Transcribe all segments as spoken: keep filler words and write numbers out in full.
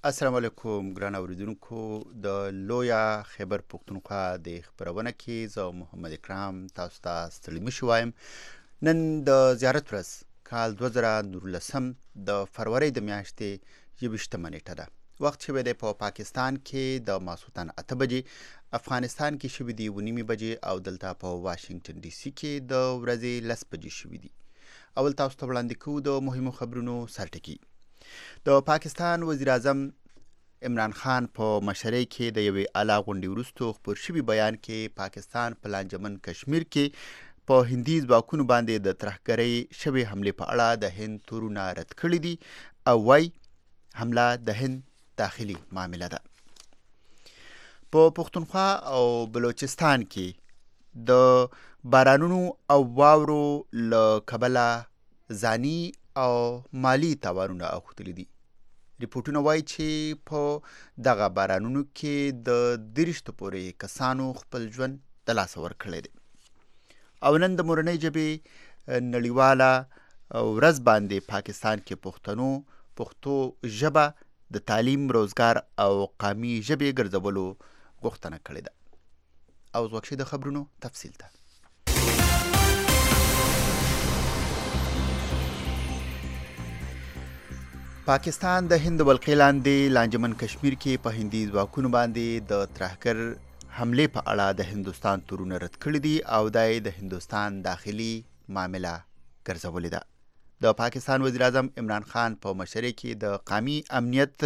السلام علیکم ګران اوریدونکو د لویا خیبر پښتونخوا د خبرونه کې زه محمد اکرام تاسو ته ستړي مشو وایم. نن د زیارت ورځ کال دوه زره نولسم د فروری د میاشتې یویشتمه نیټه ده. وخت شوی دی په پاکستان کې د ماسوتن اته بجې، افغانستان کې شوي دي اوه نیمې بجې او دلته په واشنګټن ډي سي کې د ورځې لس بجې شوي دي. اول تاسو ته وړاندې کوو د مهمو خبرونو سرټکي. د پاکستان وزیر اعظم عمران خان په مشرۍ کې د یوې اعلی غونډې وروسته خپور شوي بیان کې پاکستان په لانجمن کشمیر کې په هندي ځواکونو باندې د ترهګرۍ شوې حملې په اړه د هند تورونه رد کړي دي او وایي حمله د هند داخلي معامله ده. په پښتونخوا او بلوچستان کې د بارانونو او واورو له کبله ځاني او مالی تاوانونه اوښتلي دي. ریپورټونه وایي چې په دغه بارانونو کې د دېرشتو پورې کسانو خپل ژوند د لاسه ورکړی دی. او نن د مورنۍ ژبې نړیواله ورځ باندې پاکستان کې پښتنو پښتو ژبه د تعلیم، روزګار او قامي ژبې ګرځولو غوښتنه کړې ده. او ځوکشي د خبرونو تفصیل ته. پاکستان د هند ولقې لاندې لانجمن کشمیر کې په هندي ځواکونو باندې د ترهګر حملې په اړه د هندوستان تورونه رد کړي دي او دا یې د هندوستان داخلي معامله ګرځولې ده. د پاکستان وزیر اعظم عمران خان په مشرۍ کې د قومي امنیت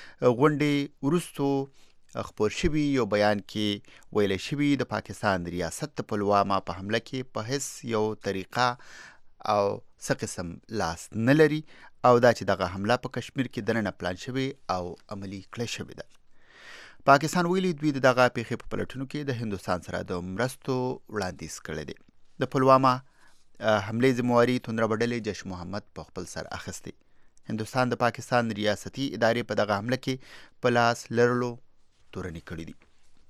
غونډې وروسته خپور شوي یو بیان کې ویلی شوي د پاکستان ریاست د پلوامه په حمله کې په هیڅ یو طریقه او څه قسم لاس نه لري او دا چې دغه حمله په کشمیر کې دننه پلان شوې او عملي کړې شوې ده. پاکستان ویلي دوی د دغه پیښې په پلټنو کې د هندوستان سره د مرستو وړاندیز کړی دی. د پلوامه حملې ذمواري توندره ډلې جیش محمد په خپل سر اخیستی. هندوستان د پاکستان ریاستي ادارې په دغه حمله کې په لاس لرلو تورنې کړي دي.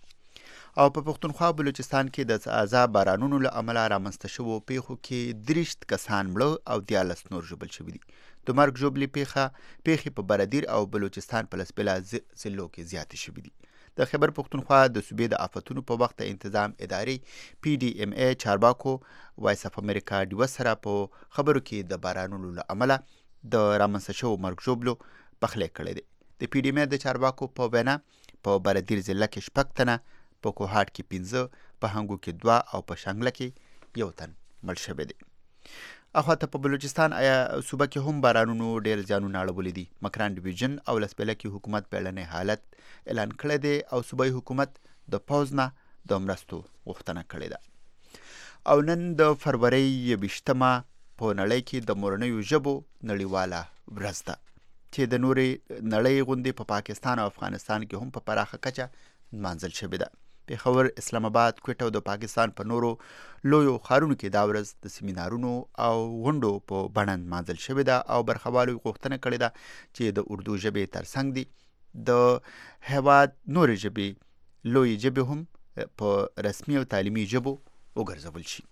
او په پښتونخوا بلوچستان کې د تازه بارانونو له امله رامنځته شوو پیښو کې دېرش کسان مړه او دیارلس نور ژوبل شوي دي. د مرګ ژوبلې پیښه پیښې په بردیر او بلوچستان په لسبیلا ضلعو کې زیاتې شوي دي. د خیبر پښتونخوا د صوبې د آفتونو په وخت انتظام ادارې پی ډي ایم ای چارواکو وایس اف امریکا ډیوه سره په خبرو کې د بارانونو له امله د رامنځته شوو مرګ ژوبلو پخلی کړی دی. د پی ډي ایم ای د چارواکو په وینا په بردیر ضلع کې شپږ تنه، په کوهاټ کې پنځه، په هنګو کې دوه او په شانګله کې یو تن مړ شوی دی. اخواته په بلوچستان آیا صوبه کې هم بارانونو ډېر زیانونه اړولي دي. مکران ډیویژن او لسبیله کې حکومت بیړنی حالت اعلان کړی دی او صوبایي حکومت د پوځ نه د مرستو غوښتنه کړې ده. او نن د فروری یویشتمه په نړۍ کې د مورنیو ژبو نړیواله ورځ ده چې د نورې نړۍ غوندې په پاکستان او افغانستان کې هم په پراخه کچه نمانځل شوې ده. پېښور، اسلام آباد، کوټه او د پاکستان په نورو لویو ښارونو کې دا ورځ د سیمینارونو او غونډو په بڼه نمانځل شوې ده او برخوالو غوښتنه کړې ده چې د اردو ژبې ترڅنګ دي د هېواد نورې ژبې لویې ژبې هم په رسمي او تعلیمي ژبو وګرځول شي.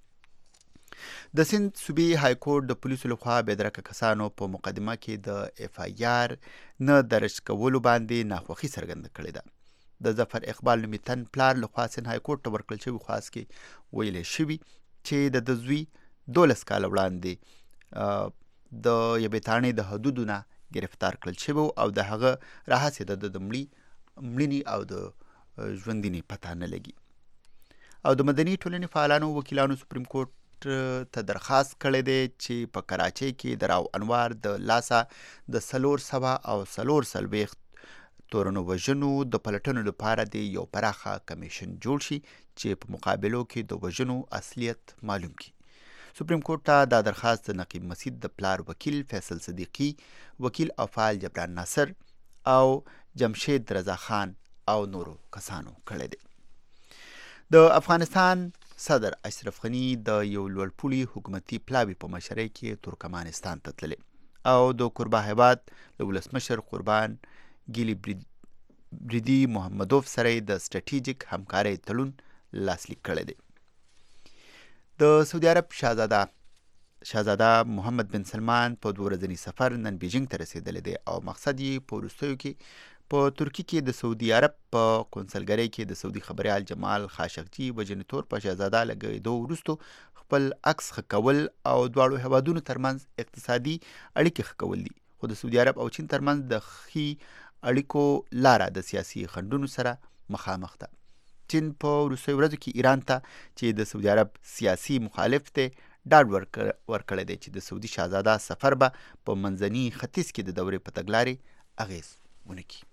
د سند صوبې های کورټ د پولیسو لخوا بېدرکه کسانو په مقدمه کې د اف آی آر نه درج کولو باندې ناخوښي څرګنده کړې ده. د ظفر اقبال نومي تن پلار لخوا سند های کورټ ته ورکړل شوي خواست کې ویلی شوي چې د د زوی دولس کاله وړاندې د یوې تاڼې د حدودو نه ګرفتار کړل شوی او د هغه راهسې د د مړینې او د ژوندینې پته نه لګي. او د مدني ټولنې فعالانو وکیلانو سپریم کورټ ته درخواست کړی دی چې په کراچۍ کې د راو انوار د لاسه د څلور سوه او څلور څلوېښت تورنو وژنو د پلټنو لپاره د یو پراخه کمیشن جوړ شي چې په مقابلو کې د وژنو اصلیت معلوم کړي. سپریم کورټ ته دا درخواست د نقیب مسید د پلار وکیل فیصل صدیقي، وکیل او فعال جبران ناصر او جمشید رضا خان او نورو کسانو کړی دی. د افغانستان صدر اشرف غني د یو لوړپوړي حکومتي پلاوي په مشرۍ کې ترکمانستان ته تللی او د کوربه هیواد له ولسمشر قربان ګیلی بریدي محمدوف سره د سټریټیجیک همکارۍ تړون لاسلیک کړی دی. د سعودي عرب شاهزاده شاهزاده محمد بن سلمان په دوه ورځني سفر نن بیجینګ ته رسیدلی دی او مقصد یې په وروستیو کې په ترکی کې د سعودي عرب په قونسلګرۍ کې د سعودي خبریال جمال خاشقجي وجنې طور په شاهزاده لګېدو وروستو خپل عکس ښه کول او دواړو هیوادونو ترمنځ اقتصادي اړیکې ښه کول دي. خو د سعودي عرب او چین ترمنځ د ښې اړیکو لاره د سیاسي خنډونو سره مخامخ ده. چین په وروستیو ورځو کې ایران ته چې د سعودي عرب سیاسي مخالف دی ډاډ ورکړی دی چې د سعودي شاهزاده سفر به په منځني ختیځ کې د دورې په تګلارې اغیز ونه کړي.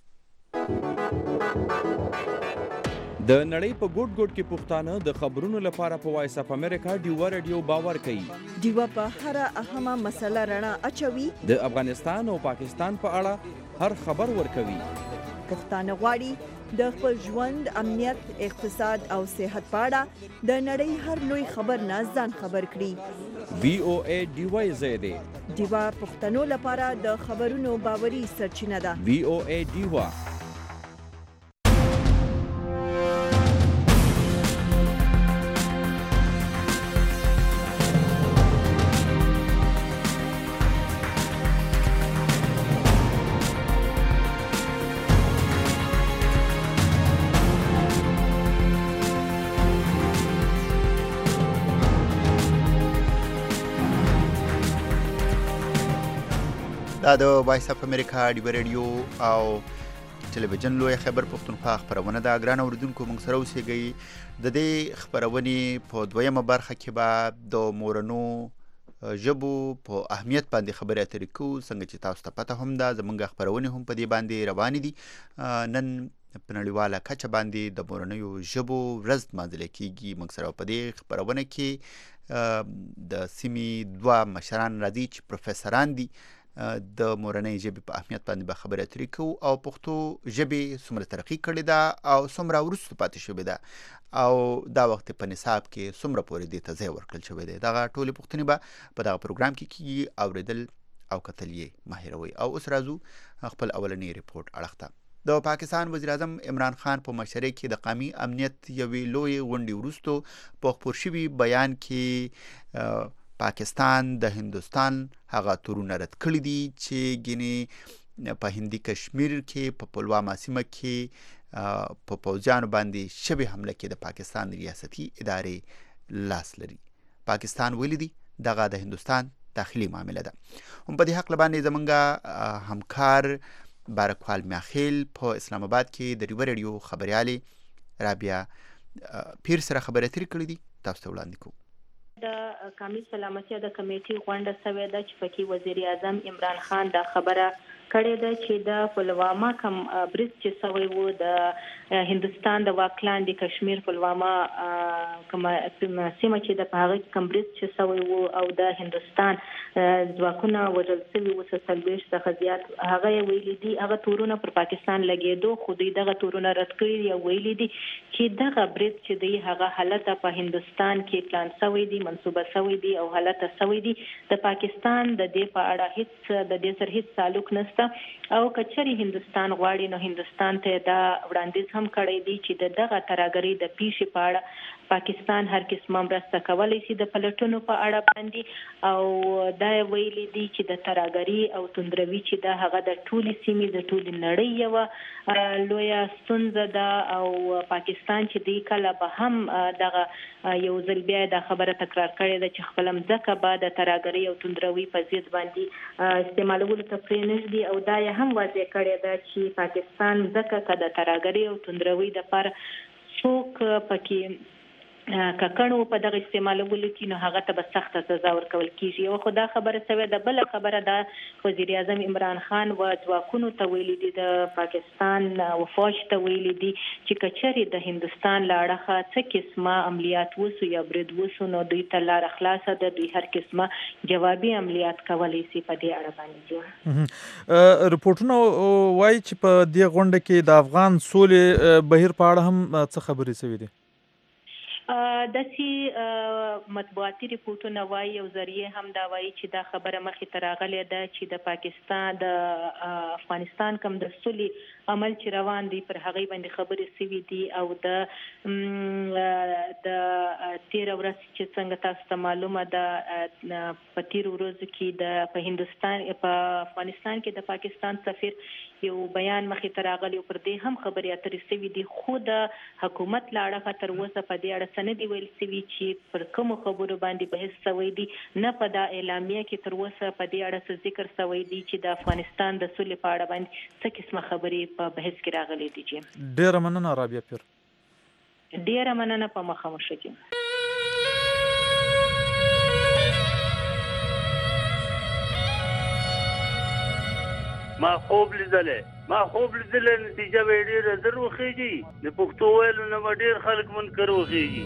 د نړۍ په ګوټ ګوټ کې پښتانه د خبرونو لپاره په وایس اف امریکا ډیوا رادیو باور کوي. ډیوا په هر اهمه مسله رڼا اچوي. د افغانستان او پاکستان په اړه هر خبر ورکوي. پښتانه غواړي د خپل ژوند، امنیت، اقتصاد او صحت په اړه د نړۍ هر لوی خبر نه ځان خبر کړي. وی او ای ډیوا زیاده ډیوا پښتنو لپاره د خبرونو باوري سرچینه ده. وی او ای ډیوا. دا د وایس اف امریکا ډیوا رادیو او ټلویزیون لوی خبر پښتونخوا خبرونه ده. ګران اوریدونکو موږ سره اوسئ. د دې خبرونې په دویمه برخه کې به د مورنو ژبو په اهمیت باندې خبرې اترې کوو. څنګه چې تاسو ته پته هم ده زموږ خبرونې هم په دې باندې روانې دي. نن په نړیواله کچه باندې د مورنیو ژبو ورځ لمانځل کېږي. موږ سره په دې خبرونه کې د سیمې دوه مشران راځي چې پروفیسوران دي. د مورنۍ ژبې په اهمیت باندې به خبرې اترې کوو او پښتو ژبې څومره ترقي کړې ده او څومره وروسته پاتې شوې ده او دا وخت په نصاب کې څومره پورې دې ته ځای ورکړل شوی دی. دغه ټولې پوښتنې به په دغه پروګرام کې کېږي. اورېدل او کتل یې مه هېروئ. او اوس راځو خپل اولنی ریپورټ اړخ ته. د پاکستان وزیر اعظم عمران خان په مشرۍ کې د قومي امنیت یوې لویې غونډې وروسته په خپور شوي بیان کې پاکستان د هندوستان هغه تورونه رد کړي دي چې ګینې په هندي کشمیر کې په پلوامه سیمه کې په پوځیانو باندې شبه حمله کې د پاکستان ریاستي ادارې لاس لري. پاکستان ویلي دي دغه د هندوستان داخلي معامله ده. هم په دې حق باندې زمونږ همکار بارکوال میاخیل په اسلام آباد کې د ډیوا رادیو خبريالې رابعه پیر سره خبرې اترې کړې دي. تاسو ته وړاندې کوو. د قومي سلامتیا د کمیټې غونډه شوې ده چې پکې وزیر اعظم عمران خان دا خبره کړې ده چې د پلوامه کم بریج چې شوی وو د هندستان د واک لاندې کشمیر پلوامه کوم سیمه چې د هغه کم بریج چې شوی وو او د هندستان ځواکونه وژل شوي وو څلوېښت څخه زیات هغه ویلي دي هغه تورونه پر پاکستان لګېدو خو دوی دغه تورونه رد کړي دي او ویلي دي چې دغه بریج چې دی هغه حالت په هندستان کې پلان شوی دی منصوبه شوی دی او حالت شوی دی د پاکستان د دې په اړه هیڅ د دې سره هیڅ تعلق نشته او کچري هندستان غواړي نو هندستان ته دا وړاندیز هم کړی دی چې د دغه ترهګرۍ د پیښې په اړه پاکستان هر قسمه مرسته کولی شي د پلټونو په اړه باندې او دا ویلي دي چې د ترهګرۍ او توندروي چې دا هغه د ټولې سیمې د ټولې نړۍ یوه لویه ستونزه ده او پاکستان چې دی کله به هم دغه یو ځل بیا دا خبره تکرار کړې ده چې خپل مځکه به د ترهګرۍ او توندروي په ضد باندې استعمالولو ته پرېنږدي او دا یې هم واضح کړې ده چې پاکستان ځکه که د ترهګرۍ او توندروي دپاره څوک پکې ککړو په دغه استعمالولو کې نو هغه ته به سخته سزا ورکول کېږي. او خو دا خبره شوې ده. بله خبره ده وزیر اعظم عمران خان و ځواکونو ته ویلي دي د پاکستان و فوج ته ویلي دي چې که چېرې د هندوستان له اړخه څه قسمه عملیات وسو یا برید وسو نو دوی ته لاره خلاصه ده. دوی هر قسمه جوابي عملیات کولی شي په دې اړه باندې. رپورټونه وایي چې په دې غونډه کې د افغان سولې بهیر په اړه هم څه خبرې شوې دي؟ داسې مطبوعاتي ریپورټونه وایي او ذریعې هم دا وایي چې دا خبره مخې ته راغلې ده چې د پاکستان د افغانستان کوم د سولې عمل چې روان دی پر هغې باندې خبرې سوي دي او د د تېره ورځ چې څنګه تاسو ته معلومه ده په تېرو ورځو کې د په هندوستان په افغانستان کې د پاکستان سفیر یو بیان مخې ته راغلی او پر دې هم خبرې اترې سوي دي خو د حکومت له اړخه تر اوسه په دې اړه څه نه دي ویل سوي چې پر کومو خبرو باندې بحث سوی دی نه په دا اعلامیه کې تر اوسه په دې اړه څه ذکر سوی دی چې د افغانستان د سولې په اړه باندې څه قسمه خبرې په بحث کې راغلي دي. چې ډېره مننه رابعه پیر. ډېره مننه په مخه مو شه. ما خوب لیدلې ما خوب لیدلې نتیجه به ډېره زر وخېږي د پښتو ویلو نه به ډېر خلک منکر وخېږي.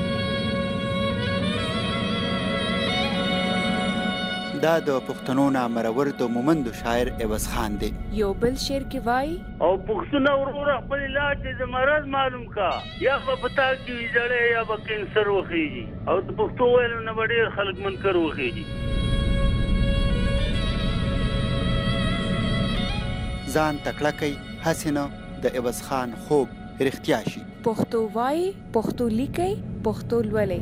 دا د پښتنو نامرور د مومندو شاعر عوض خان دی. یو بل شعر کې وایي او پښتون وروره خپل علاج د مرض معلوم کا یا به پتا کې ویځړې یا به کینسر وخېږي او د پښتو ویلو نه به ډېر خلک منکر وخېږي. ځان تکړه کوي هسې نه د عوض خان خوب رښتیا شي. پښتو وایي پښتو لیکي پښتو لولئ.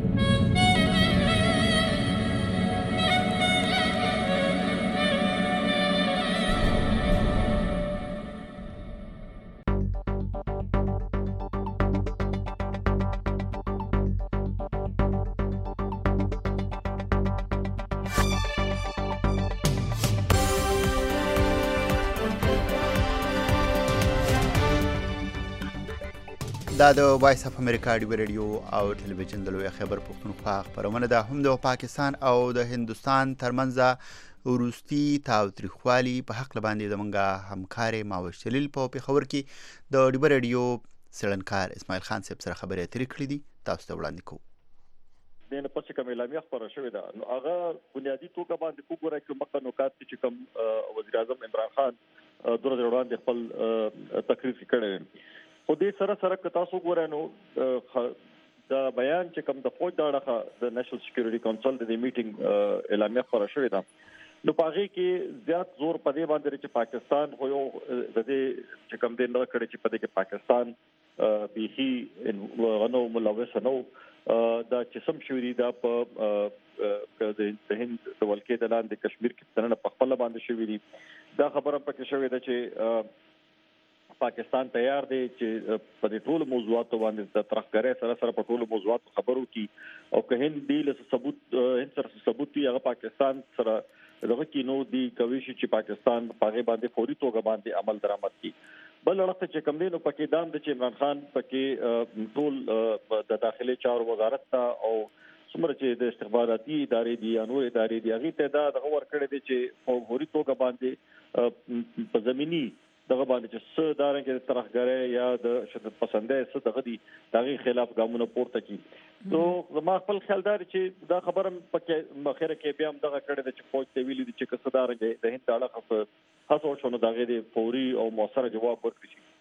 دا د وایس اف امریکا ډیو رادیو او ټلویزیون د لوی خبر پښتونخوا خبرونه ده. هم د پاکستان او د هندوستان ترمنځ وروستي تاوتریخوالي په حق باندې زمونږ همکار ماوش جلیل په پیښور کې د ډیو رادیو څېړنکار اسماعیل خان صاحب سره خبرې اترې کړې دي. تاسو ته وړاندې کوو. د نه پڅ کوم اعلامیه خبره شوې ده نو هغه بنیادی توګه باندې وګورئ چې مخه نکات چې کوم وزیر اعظم عمران خان دوه ورځې وړاندې خپل تقریر کړی خو دې سره سره که تاسو ګورئ نو د بیان چې کوم د فوج د اړخه د نېشنل سکیورټي کونسل د میټینګ اعلامیه خبره شوې ده نو په هغې کې زیات زور په دې باندې چې پاکستان خو یو د دې چې کوم دی نه کړی چې په دې کې پاکستان بیخي غنو ملوث نه دا چې سم شوي دي دا په د هند د ولکې د لاندې کشمیر کې څنګه په خپله باندې شوي دي. دا خبره پکې شوې ده چې پاکستان تیار دی چې په دې ټولو موضوعاتو باندې د ترخګرۍ سره سره په ټولو موضوعاتو خبرو کی او که هند دی له ثبوت هند سره ثبوت دی هغه پاکستان سره دغه کې نو دی کوي چې پاکستان په باندې فوري توګه باندې عمل درآمد کی. بل وخت چې کوم دی نو پکې دام د چې عمران خان پکې ټول د داخلي چارو وزارت ته او څومره چې د استخباراتي ادارې دي یا نور ادارې دي هغې ته دا دغه ورکړی دی چې فوري توګه باندې په زمینی دغه باندې چې څه دارنګه د ترخګرۍ یا د شدت پسندۍ څه دغه دي د هغې خلاف ګامونه پورته کړي. نو زما خپل خیال دا چې دا خبره پکې مخیره کې بیا هم دغه کړې ده چې فوج ته ویلي دي چې که څه دارنګه د هند د اړخه په هڅه وشو نو د هغې د فوري او مؤثره جواب ورکړي شي.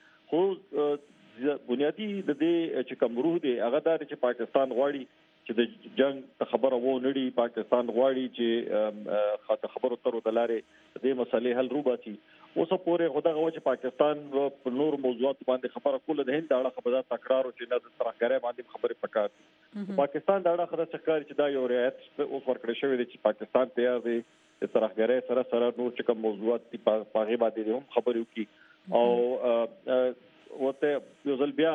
خو بنیادي د دې چې کوم روح دی هغه دا چې پاکستان غواړي چې د جنگ خبره و نړي پاکستان غواړي چې خاطر خبرو ترو د لارې د مسلې حل روباسي. اوس پورې خدای غواړي چې پاکستان په نور موضوعات باندې خبره کوله د هند اړه خبره تکرار او چې نه د ترخګرۍ باندې خبره پکار دي. پاکستان د اړه خبره څرګند چې دا یو رعایت اوس ورکړی شوی دی چې پاکستان تیار دی د ترخګرۍ سره سره نور چې کوم موضوعات دي په هغې باندې هم خبرې وکړي او وته یو ځل بیا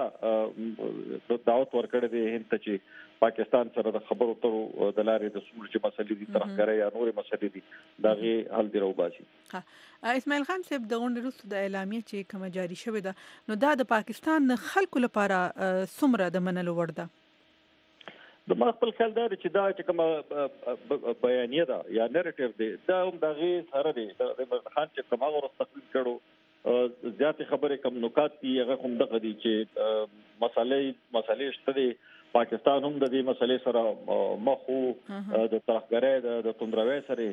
دعوت ورکړی دی هند ته چې پاکستان سره د خبرو ترو د لارې د څومره چې مسلې دي ترخګرۍ یا نورې مسلې دي د هغې حل دې راوباسي. اسماعیل خان صاحب د غونډې وروسته د اعلامیې چې کومه جاري شوې ده نو دا د پاکستان د خلکو لپاره څومره د منلو وړ ده؟ د ما خپل خیال دا دی چې دا چې کومه بیانیه ده یا نریټیو دی دا هم د هغې سره دی د عمران خان چې کوم هغه ورځ تقریر کړو زیاتې خبرې کم نکات دي هغه هم دغه دي چې مسالې مسالې شته دي. پاکستان هم د دې مسلې سره مخ وو د ترخګرۍ د توندروۍ سره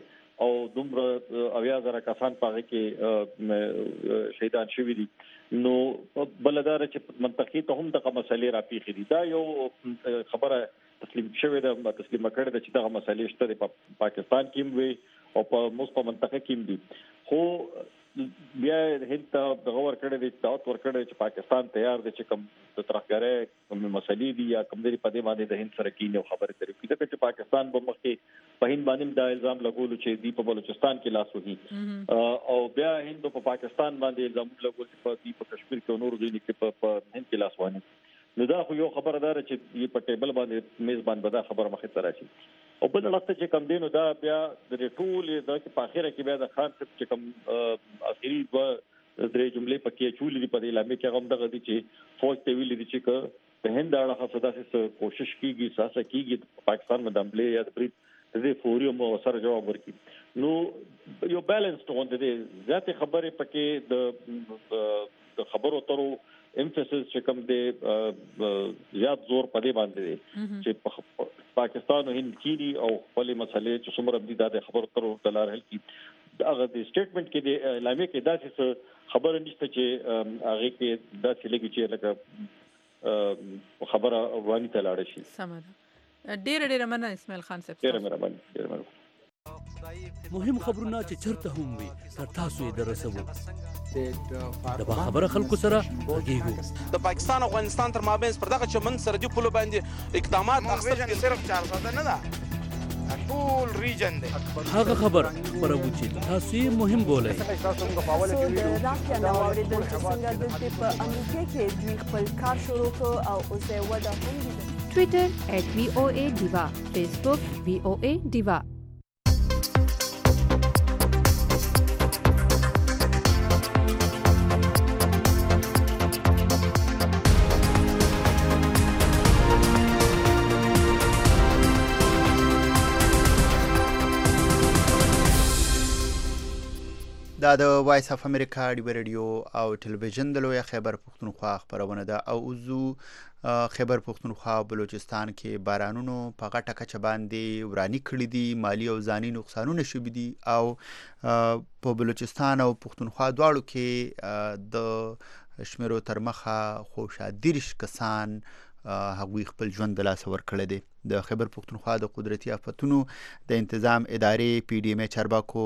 او دومره اویا زره کسان پاره کې شهیدان شوي دي. نو بلدار چې منطقي ته هم دغه مسلې راپیښې دي. دا یو خبره تسلیم شوې ده، تسلیم کړې ده چې دغه مسلې شته په پاکستان کې هم وي او په موږ په منطقه کې هم دي. خو بیا هند ته دغه ورکړی دی، دعوت ورکړی چې پاکستان تیار دی چې کوم د ترهګرۍ کوم مسلې دي یا کوم دی په دې باندې د هند سره کینې او خبرې کوي. ځکه چې پاکستان به مخکې په هند باندې دا الزام لګولو چې دی په بلوچستان کې لاس وهي او بیا هند په پاکستان باندې الزام لګول چې په دې په کشمیر کې نور ځینې کې په هند کې لاس وهي. نو دا خو یو خبردار چې په ټیبل باندې میزبان به دا خبره مخې ته راشي. او بل لاسته چې کم دینو دا بیا د ټول د په اخره کې بیا د خان چې کم اخیری و درې جملې پکې چولې دي په اعلان کې هم دغه دي چې فوج ته ویلي دي چې په هند اړه خاصه داسې کوشش کیږي ساسه کیږي پاکستان باندې حمله یا د برید د فوري مو سره جواب ورکړي. نو یو بیلانس ته غونډه دي ذاتي خبره پکې د د خبرو ترو امفسس چې کوم دی زیات زور پدې باندې دی چې پاکستان او هند کیږي او خپل مسلې چې څومره دي د خبرو ترو دلار حل کی. هغه د سټیټمنټ کې د اعلامیه کې داسې خبره نشته چې هغه کې داسې لګي چې لکه خبره وانی ته لاړ شي. سمه ډیر ډیر مننه اسماعیل خان صاحب. ډیر مهرباني ډیر مهرباني. مهم خبرونه چې چرته هم وي تر تاسو یې درسوو. د با خبره خلکو سره غږیږو. د پاکستان او افغانستان تر مابین پر دغه چمن سرحدي پولو باندې اقدامات اخیستل صرف چار ساده نه ده، ټول ریجن دی. هغه خبر خبرو چې تاسو یې مهم بولئ. د راکیا نو اوریدل چې څنګه د په امریکا کې دوی خپل کار شروع کړ او اوس یې وده هم دي. ټویټر ایٹ وی او اے ډیوا، فیسبوک وی او اے ډیوا. دا د وایس اف امریکا ډیو رادیو او ټلویزیون د لوی خیبر پختونخوا خبرونه ده. او وزو خیبر پختونخوا بلوچستان کې بارانونو په غټه کچه باندې ورانی کړی دي، مالی او ځاني نقصانونه شوي دي او په بلوچستان او پختونخوا دواړو کې د شمیرو تر مخه خوشادیرش کسان هغوی خپل ژوند د لاسه ورکړی دی. د خیبر پختونخوا د قدرتي آفتونو د انتظام ادارې پی ډی ایم چارواکو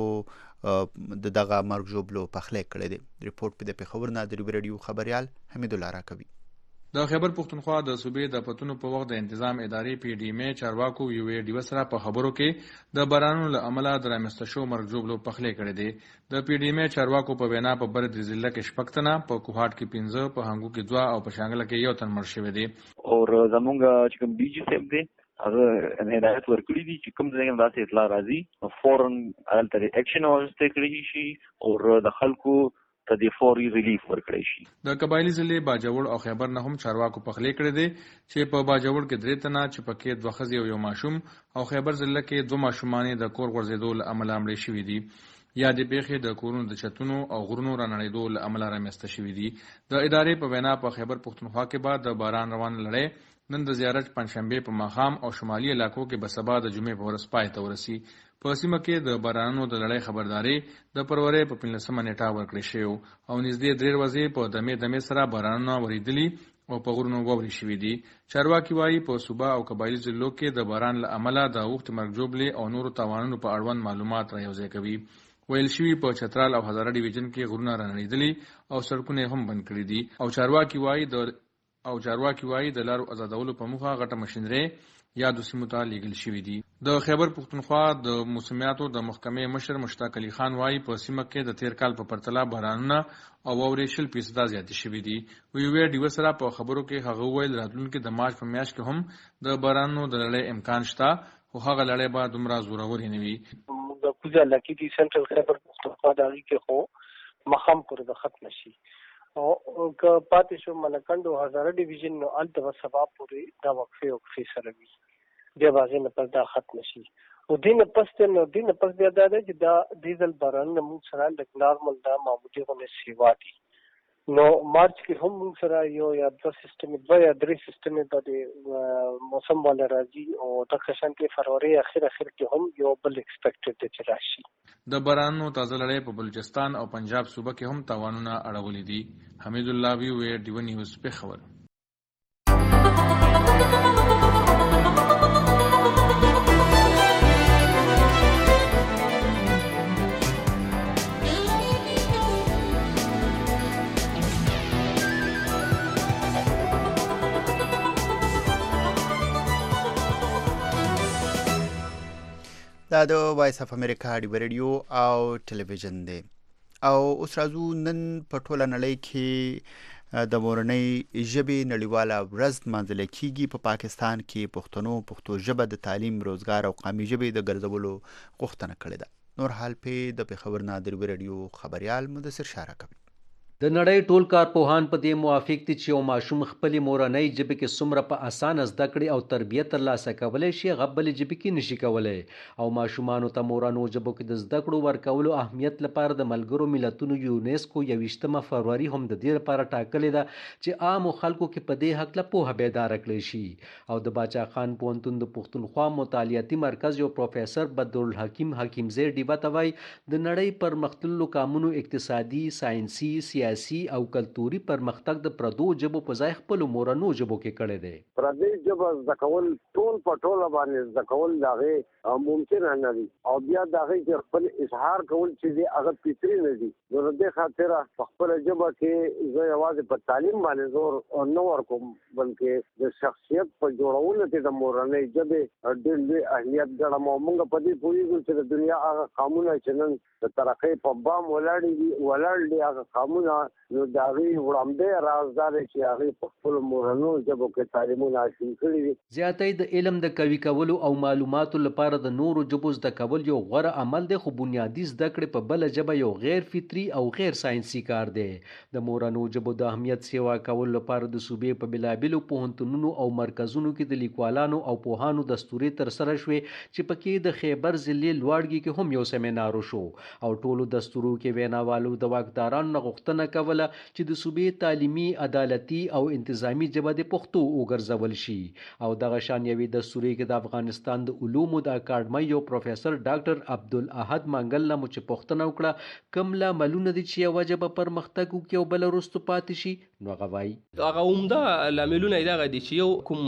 د دغه مرګ ژوبلو پخلی کړی دی. ریپورت په د پیښور نه د ریډیو خبريال حمید الله راکوي. د خیبر پختونخوا د صوبې د پتونو په وخت د انتظام ادارې پی ډی ایم چارواکو یو وی ډیو سره په خبرو کې د بارانونو له امله د رامسته شو مرګ ژوبلو پخلی کړی دی. د پی ډی ایم چارواکو په وینا په بر د ضلع کې شپږ تنه، په کوهاټ کې پنځه، په هنګو کې دوه او په شانګله کې یو تن مړ شوی دی. او زمونږ چې کوم ډي جی صاحب دی هغه هدایت ورکړي دي چې کوم ځای کې داسې اطلاع راځي فورن الټر اکشن واغسته کړی شي او د خلکو ته د فوري ریلیف ورکړي شي. د قبایلی ضلع باجوړ او خیبر نه هم چارواکو پخلی کړی دی چې په باجوړ کې درې تنه چې پکې دوه ښځې او یو ماشوم او خیبر ضلع کې دوه ماشومان د کور غورځېدو له امله مړه شوي دي. یا د پیښې د کورونو د چتونو او غرونو رانړېدو له امله رامنځته شوي دي. د ادارې په وینا په خیبر پختونخوا کې بعد د باران روان لړۍ نن د زیارت پنځشنبه په ماښام او شمالي علاقو کې به سبا د جمعې په ورځ پای ته ورسي. په سیمه کې د بارانونو د لړۍ خبرداري د پرورې په پنځلسمه نیټه ورکړې شوې او نږدې درې ورځې په دمې دمې سره بارانونه ورېدلي او په غرونو واورې شوي دي. چارواکي وایي په صوبه او قبایلي ضلعو کې د باران له امله د اوښتې مرګ ژوبلې او نورو تاوانونو په اړوند معلومات را یوځای کوي. ویل شوي په چترال او هزاره ډیویژن کې غرونه رانړېدلي او سړکونه هم بند کړي دي. او چارواکي وایي د او چارواکي وایي د لارو آزادولو په موخه غټه مشینري یا د سیمو ته لیږل شوي دي. د خیبر پختونخوا د موسمیاتو د محکمې مشر مشتاق علي خان وایي په سیمه کې د تیر کال په پرتله بارانونه او واورې شل فیصده زیاتې شوي دي. وی وی ډیو سره په خبرو کې هغه ویل راتلونکي د مارچ په میاشت کې هم د بارانونو د لړۍ امکان شته خو هغه لړۍ به دومره زورورې نه وي. د کوزه لکې دي سنټرل خیبر پختونخوا د هغې کې خو مخام پورې د ختم شي او که پاتې شو ملکنډ او هزاره ډیویژن نو هلته به سبا پورې دا وقفې وقفې سره وي، بیا به هغې نه پس دا ختم شي. او دې نه پس نو دې نه پس بیا دا دی چې دا دې ځل بارانونه موږ سره لږ نارمل دا معمولي غوندې سیوا دي نو مارچ کې هم موږ سره یو یا د سیستم دوه یا درې سیستم د موسم والا راځي او د خشنتي فروری اخر اخر کې هم یو بل ایکسپیکټډ دی چې راشي. د بارانونو تازه لړۍ په بلوچستان او پنجاب صوبه کې هم تاوانونه اړولي دي. حمید الله وی وی ډیو نیوز په خبر. دا د وایس اف امریکا ډیو ریډیو او ټلویزیون دی او اوس راځو نن په ټوله نړۍ کې د مورنۍ ژبې نړیواله ورځ لمانځل کیږي. په پاکستان کې پښتنو پښتو ژبه د تعلیم، روزګار او قومي ژبې د ګرځولو غوښتنه کړې ده. نور حال په د پیښور نه د ډیو ریډیو خبريال مدثر شارع کوي. د نړۍ ټول کارپوهان په دې موافق دي چې یو ماشوم خپلې مورنۍ ژبې کې څومره په اسانه زده کړې او تربیت ترلاسه کولی شي هغه بلې ژبې کې نشي کولی. او ماشومانو ته مورنو ژبو کې د زده کړو ورکولو اهمیت لپاره د ملګرو ملتونو یونیسکو یویشتمه فروری هم د دې لپاره ټاکلې ده چې عامو خلکو کې په دې هکله پوهه بیداره کړی شي. او د باچا خان پوهنتون د پښتونخوا مطالعاتي مرکز یو پروفیسر بدرالحکیم حکیمزی ډیوه ته وایي د نړۍ پرمختللو قامونو اقتصادي، ساینسي، سیاسي او کلتوري پرمختګ د پردو ژبو په ځای خپل مورنو ژبو کې کړی دی. پردي ژبه زده کول ټول په ټوله باندې زده کول د هغې ممکن نه دي او بیا د هغې خپل اظهار کول چې دی هغه فطري نه دي. نو د دې خاطره په خپله ژبه کې زه یوازې په تعلیم باندې زور نه ورکوم بلکې د شخصیت په جوړولو کې د مورنۍ ژبې ډېر لوی اهمیت ګڼم. او موږ په دې پوهېږو چې د دنیا هغه قامونه چې نن د ترقۍ په بام ولاړ دي ولاړ دي هغه قامونه نو د هغې وړاندې راز دا دی چې هغې په خپلو مورنو ژبو کې تعلیمونه حاصل کړي دي. زیاتۍ د علم د قوي کولو او معلوماتو لپاره د نورو ژبو زده کول یو غوره عمل دی، خو بنیادي زده کړې په بله ژبه یو غیر فطري او غیر ساینسي کار دی. د مورنو ژبو د اهمیت سیوا کولو لپاره د صوبې په بېلابېلو پوهنتونونو او مرکزونو کې د لیکوالانو او پوهانو دستورې ترسره شوې چې پکې د خیبر ضلع لوړګي کې هم یو سیمینار وشو. او ټولو دستورو کې ویناوالو د واکدارانو نه غوښتنه کوله چې د صوبې تعلیمي، عدالتي او انتظامی ژبه د پښتو وګرځول شي. او دغه شان یوې دستورې کې د افغانستان د علومو د اکاډمۍ یو پروفیسر ډاکټر عبدالاحد منګل نه مو چې پوښتنه وکړه کوم لاملونه دي چې یوه ژبه پرمختګ وکړي او بله وروسته پاتې شي، نو هغه وایي هغه عمده لاملونه یې دغه دي چې یو کوم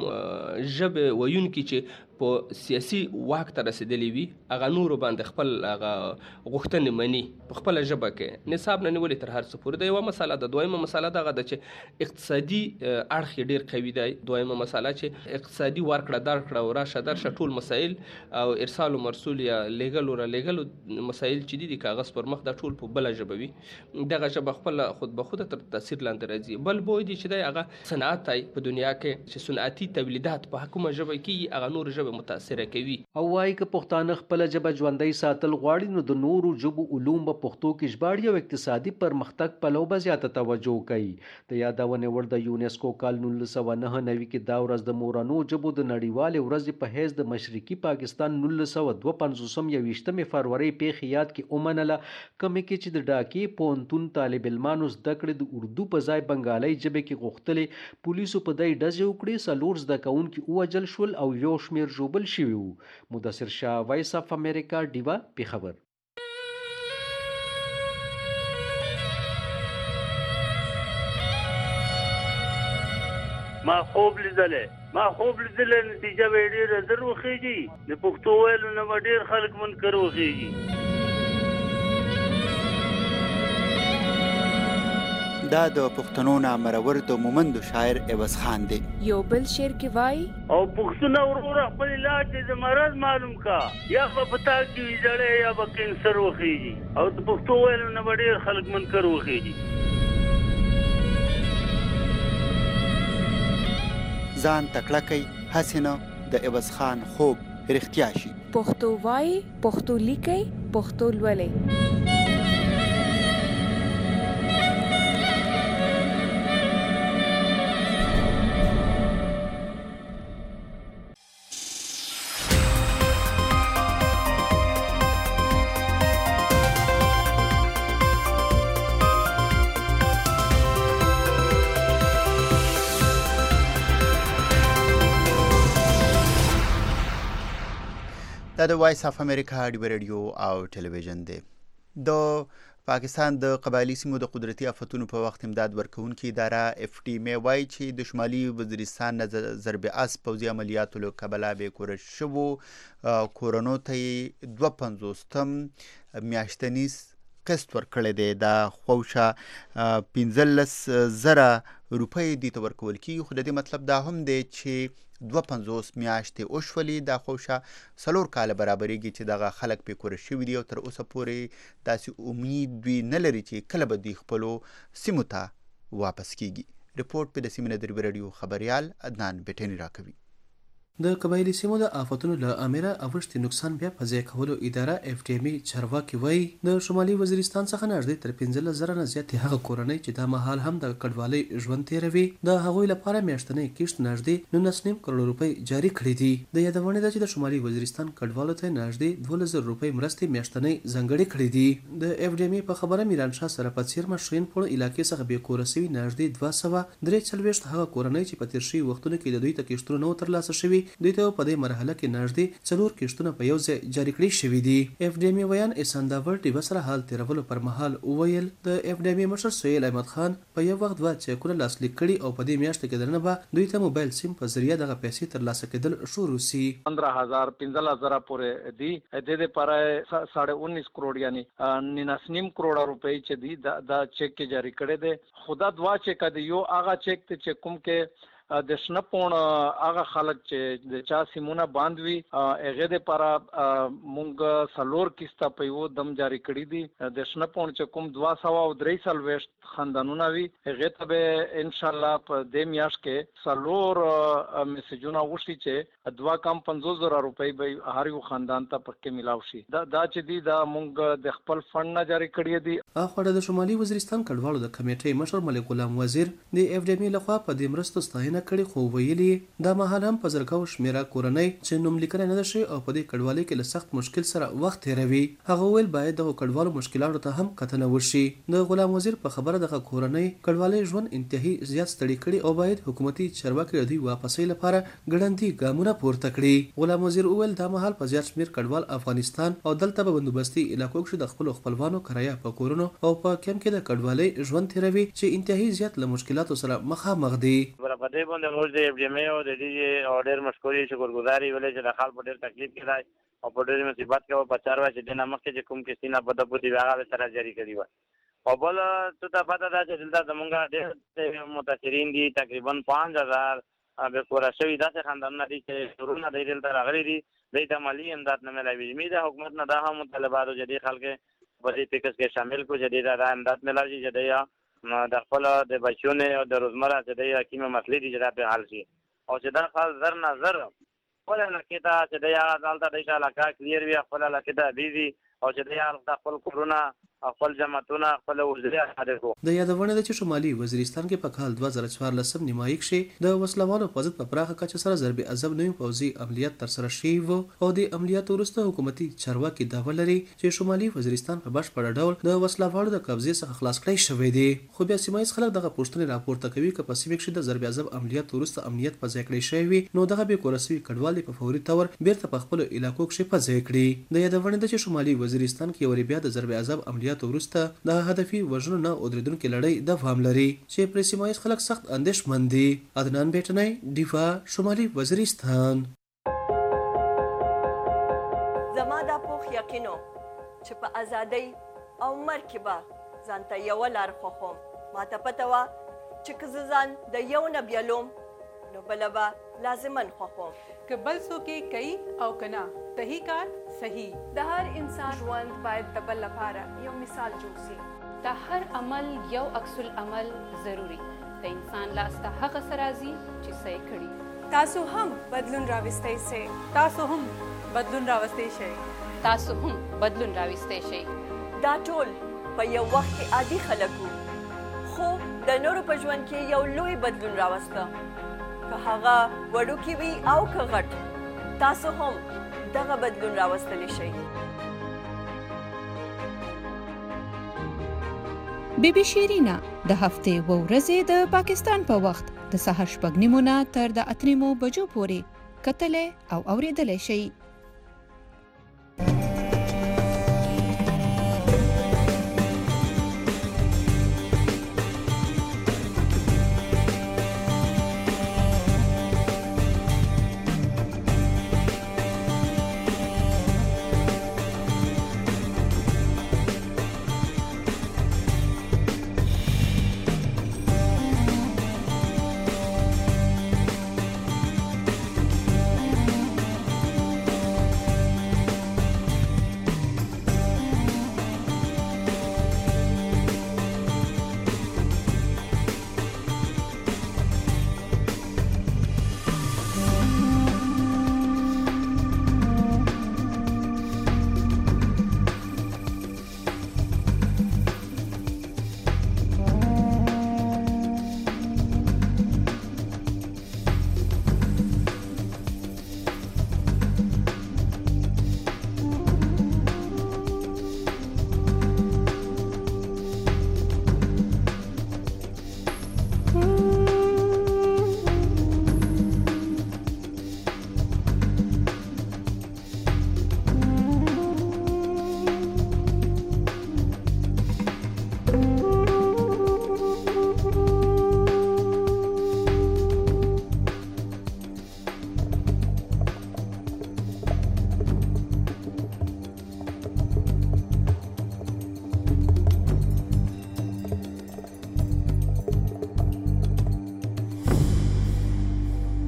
ژبې ویونکي چې په سیاسي واک ته رسېدلی وي هغه نورو باندې خپل هغه غوښتنې مني په خپله ژبه کې نصاب نه نیولې تر هر څه پورې. د یوه مسله ده. دویمه مسله دغه ده چې اقتصادي اړخ یې ډېر قوي دی. دویمه مسله چې اقتصادي ورکړه درکړه او راشه درشه ټول مسایل او ارسال و مرسول یا لیږلو را لیږلو مسایل چې دي د کاغذ پر مخ دا ټول په بله ژبه وي. دغه ژبه خپله خود به خوده تر تاثیر لاندې راځي. بل بوی دی چې دی هغه صنعت دی په دنیا کې چې صنعتي تولیدات په کومه ژبه کېږي هغه نورو ژبې متاثره کوي. او وایي که پښتانه خپله ژبه ژوندۍ ساتل غواړي نو د نورو ژبو علوم به پښتو کې ژباړي او اقتصادي پرمختګ پلو به زیاته توجه کوي. د یادونې وړ د یونیسکو کال نولس سوه نهه نوي کې دا ورځ د مورنو ژبو د نړیوالې ورځې په حیث د مشرقي پاکستان نولس سوه دوه پنځوسم یویشتمې فروری پیښې یاد کې ومنله، کومې کې چې د ډاکې پوهنتون طالب علمانو زده کړې د اردو په ځای بنګالۍ ژبې کې غوښتلې. پولیسو په دې ډزې وکړې، څلور زده کوونکي ووژل شول او یو شمېر ژوبل شوي وو. مدثر شاه، وایس اف امریکا، ډیوه، پیښور. ما خوب لیدلې ما خوب لیدلې نتیجه به ډېره زر وخېږي. د پښتو ویلو نه به ډېر خلک منکر وخېږي. دا د پښتنو نامرور د مومندو شاعر عوض خان دی. یو بل شعر کې وایي او پښتونه وروره خپل علاج د مرض معلوم کا یا په پتا کې ویجړې یا به کینسر وخېږي. او د پښتو ویلو نه به ډېر خلک منکر وخېږي. ځان تکړه کوي هسې نه د عوض خان خوب رښتیا شي. پښتو وایي، پښتو لیکئ، پښتو لولئ. دا د وایس اف امریکا ډیو رادیو او ټلویزیون دی. د پاکستان د قبایلی سیمو د قدرتي آفتونو په وخت امداد ورکوونکې اداره اف ټي ام وایي چې د شمالي وزیرستان نه ضرب اسب پوځي عملیاتو له کبله بېکوره شوو کورنو ته یې دوه پنځوستم میاشتنیز قسط ورکړی دی. دا خوشه پنځلس زره روپۍ دې ته ورکول کېږي، خو د دې مطلب دا هم دی چې دوه پنځوس میاشتې وشولې. دا خوشه څلور کاله برابرېږي چې دغه خلک پې کوره شوي دي او تر اوسه پورې داسې امید دوی نه لري چې کله به دوی خپلو سیمو ته واپس کېږي. رپورټ په د سیمې نه د ریو رادیو خبریال عدنان بیټني راکوي. د قبایلی سیمو د آفتونو له امله اوښتي نقصان بیا په ځای کولو اداره اف ټي ام چارواکي وایي د شمالي وزیرستان څخه نږدې تر پنځلس زره نه زیاتې هغه کورنۍ چې دا مهال هم د کډوالۍ ژوند تېروي د هغوی لپاره میاشتنی کښت نږدې نولس نیم کروړ روپۍ جاري کړي دي. د یادونې ده چې د شمالي وزیرستان کډوالو ته نږدې دولس زره روپۍ مرستې میاشتنۍ ځانګړې کړي دي. د اف ډي ام په خبره میرانشاه سره په څیر مشرین په علاقې څخه بې کوره سوي نږدې دوه سوه درې څلوېښت هغه کورنۍ چې په تېر شوي وختونو کې د دوی ته کښتونه نه وو ترلاسه شوي دوی ته په دې مرحله کې نږدې څلور کښتونه په یو ځای جاري کړي شوي دي. اف ډي ام ویان اسانداور ډیوه سره حال تېرولو پر مهال وویل د اف ډي ام مشر سهیل احمد خان په یو وخت دوه چیکونه لاسلیک کړي او په دې میاشت کې دننه به دوی ته موبایل سیم په ذریعه دغه پیسې ترلاسه کېدل شروع سي. پندرہ ہزار پنځلس زره پورې دي. د دې لپاره ساڑھے انیس کروڑ یعنی نیناس نیم کروڑ روپۍ چې دي دا چیک کې جاری کړي دي. خدا دوا چیک دی یو هغه چیک ته چې کوم کې د شنه پون هغه خلک چې د چا سیمونه باندوي هغه د لپاره مونږ څلور کیسته په یو دم جاری کړي دي. د شنه پون چې کوم دوه سوه او درې څلوېښت خاندانونه وي هغه ته به انشاءالله په دې میاشت کې څلور میسجونه وشي چې دوه کم پنځوس زره روپۍ به هر یو خاندان ته پکې میلاو شي. دا دا چې دي دا مونږ د خپل فند نه جاری کړي دي. اخوړه د شمالي وزیرستان کډوالو د کمیټې مشر ملک غلام وزیر د اف ډي ام لخوا په دې مرستو ستاینه کړي، خو ویلي دا مهال هم په زرګاو شمیره کورنۍ چې نوم لیکنه نه ده شوې او په دې کډوالۍ کې له سخت مشکل سره وخت تېروي. هغه ویل باید دغه کډوالو مشکلاتو ته هم کتنه وشي. د غلام وزیر په خبره دغه کورنۍ کډوالۍ ژوند انتهایی زیات ستړي کړي او باید حکومتي چارواکي د دوی واپسۍ لپاره ګړندي ګامونه پورته کړي. غلام وزیر وویل دا مهال په زیات شمېر کډوال افغانستان او دلته په بندوبستي علاقو کې د خپلو خپلوانو کرایه په کورونو او په کمپ کې د کډوالۍ ژوند تېروي چې انتهایی زیات له مشکلاتو سره مخامخ دي. باندې موږ د اف ډي ام او د دې او ډېر مشکوري شکرګزاري ولې چې د خلکو ډېر تکلیف کې راي او په ډېر مصیبت کې او په چار وا چې د نامه کې کوم کې سینا په دغه دی هغه سره جاری کړی و. او بل څه ته پته ده چې دلته زمونږ ډېر متاثرین دي تقریبا پنځه هزار به کورا شوي داسې خاندانونه دي چې شروعونه دی دلته راغلي دي دوی ته مالي امداد نه ملاوي. مې د حکومت نه دا هم مطالبات چې دې خلک په دې پیکج کې شامل کو چې دې دا امداد ملاوي چې دی د خپل د بچیونو او د روزمره چې د حکیمه مسلې دي چې دا په حل شي او چې دا خاص زر نه زر خپل علاقې ته چې د هغه دلته د علاقه کلیر وي خپل علاقې ته بیزي او چې د هغه خپل کورونه خپل جماعتونه خپل وزري احاده کو. د یادونه ده چې شمالي وزیرستان کې په کال دوه زره څوارلسم نیمایي کې د وسلوالو په ضد په پراخه کچه سره ضرب اعظم نوي پوځي عملیات ترسره شوي وو او د عملیاتو وروسته حکومتي چارواکي دعوه لري چې شمالي وزیرستان په بشپړ ډول د وسلوالو د قبضې څخه خلاص کړی شوی دی. خو بیا سیمه ییز خلک دغه پوښتنې راپورته کوي چې په سیمه کې د ضرب اعظم عملیات وروسته امنیت په ځای کړی شوی نو دغه به کورسوي کډوالي په فوري تور بیرته په خپل علاقو کې په ځای کړي. د یادونه ده چې شمالي وزیرستان کې ور بیا د ضرب اعظم عملیات وروسته د هدفي وژنو نه ودرېدونکې لړۍ دوام لري چې پرې سیمه ییز خلک سخت اندېښمن دي. عدنان بیټنی ډیوا شمالي وزیرستان. زما دا پوخ یقینو چې په ازادۍ او مرګ کې به ځان ته یوه لار خوښوم. ما ته پته وه چې که زه ځان د یو نه بیلوم نو بله به لازمن خوښوم. که بل څوک یې کوي او که نه صحیح کار صحیح. د هر انسان ژوند باید د بل لپاره یو مثال جوړ شي. د هر عمل یو عکس العمل ضروري. د انسان لاس ته هغه څه راځي چې څه یې کړي. تاسو هم بدلون راوستی سئ. تاسو هم بدلون راوستی شئ. تاسو هم بدلون راوستی شئ. دا ټول په یو وخت کې عادي خلک وو خو د نورو په ژوند کې یو لوی بدلون راوسته. که هغه وړوکی وي او که غټ تاسو هم دغه بدلون راوستلی شئ. بی بی شیرینا د هفتې و ورځې د پاکستان په وخت د سهار شپږ نیمو نه تر د اته نیمو بجو پورې کتلی او اورېدلی شئ.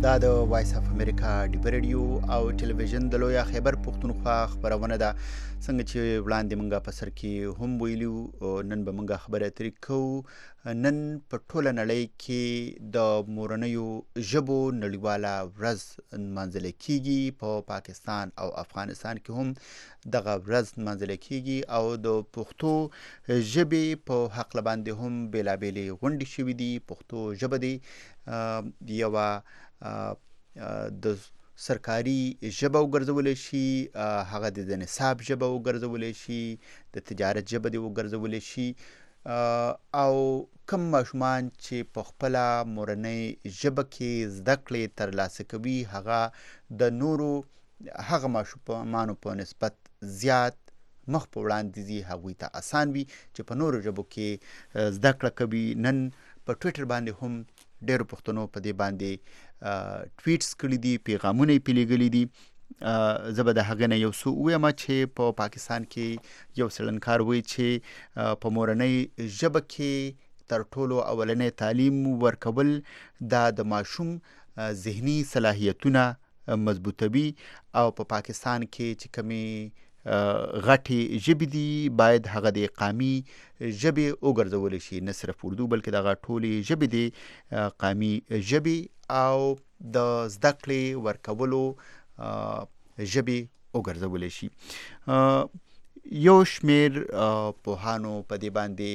دا د وایس اف امریکا ډیبر رادیو او ټلویزیون د لویا خیبر پښتونخوا خبرونه ده. څنګه چې وړاندې مونږه په سر کې هم ویلو، نن به مونږه خبره اترې کوو. نن په ټوله نړۍ کې د مورنیو ژبو نړیواله ورځ نمانځل کیږي. په پاکستان او افغانستان کې هم دغه ورځ نمانځل کیږي او د پښتو ژبې په حقله باندې هم بیلابېلې غونډې شوي دي. پښتو ژبه دی یوه د سرکاري ژبه وګرځولی شي، هغه د نصاب ژبه وګرځولی شي، د تجارت ژبه دې وګرځولی شي، او کم ماشومان چې په خپله مورنۍ ژبه کې زده کړې ترلاسه کوي، هغه د نورو هغه ماشومانو په نسبت زیات مخ په وړاندې ځي، هغوی ته اسان وي چې په نورو ژبو کې زده کړه کوي. نن په ټویټر باندې هم ډېرو پښتنو په دې باندې ټویټس کړي دي، پیغامونه یې پې لیږلي دي. زه به د هغه نه یو څه ووایم چې په پاکستان کې یو څېړنکار وایي چې په مورنۍ ژبه کې تر ټولو اولنی تعلیم ورکول دا د ماشوم ذهني صلاحیتونه مضبوطوي، او په پاکستان کې چې کومې غټې ژبې دي باید هغه د قامي ژبې وګرځولی شي، نه صرف اردو بلکې دغه ټولې ژبې د قامي ژبې او د زده کړې ورکولو ژبې وګرځولی شي. یو شمېر پوهانو په دې باندې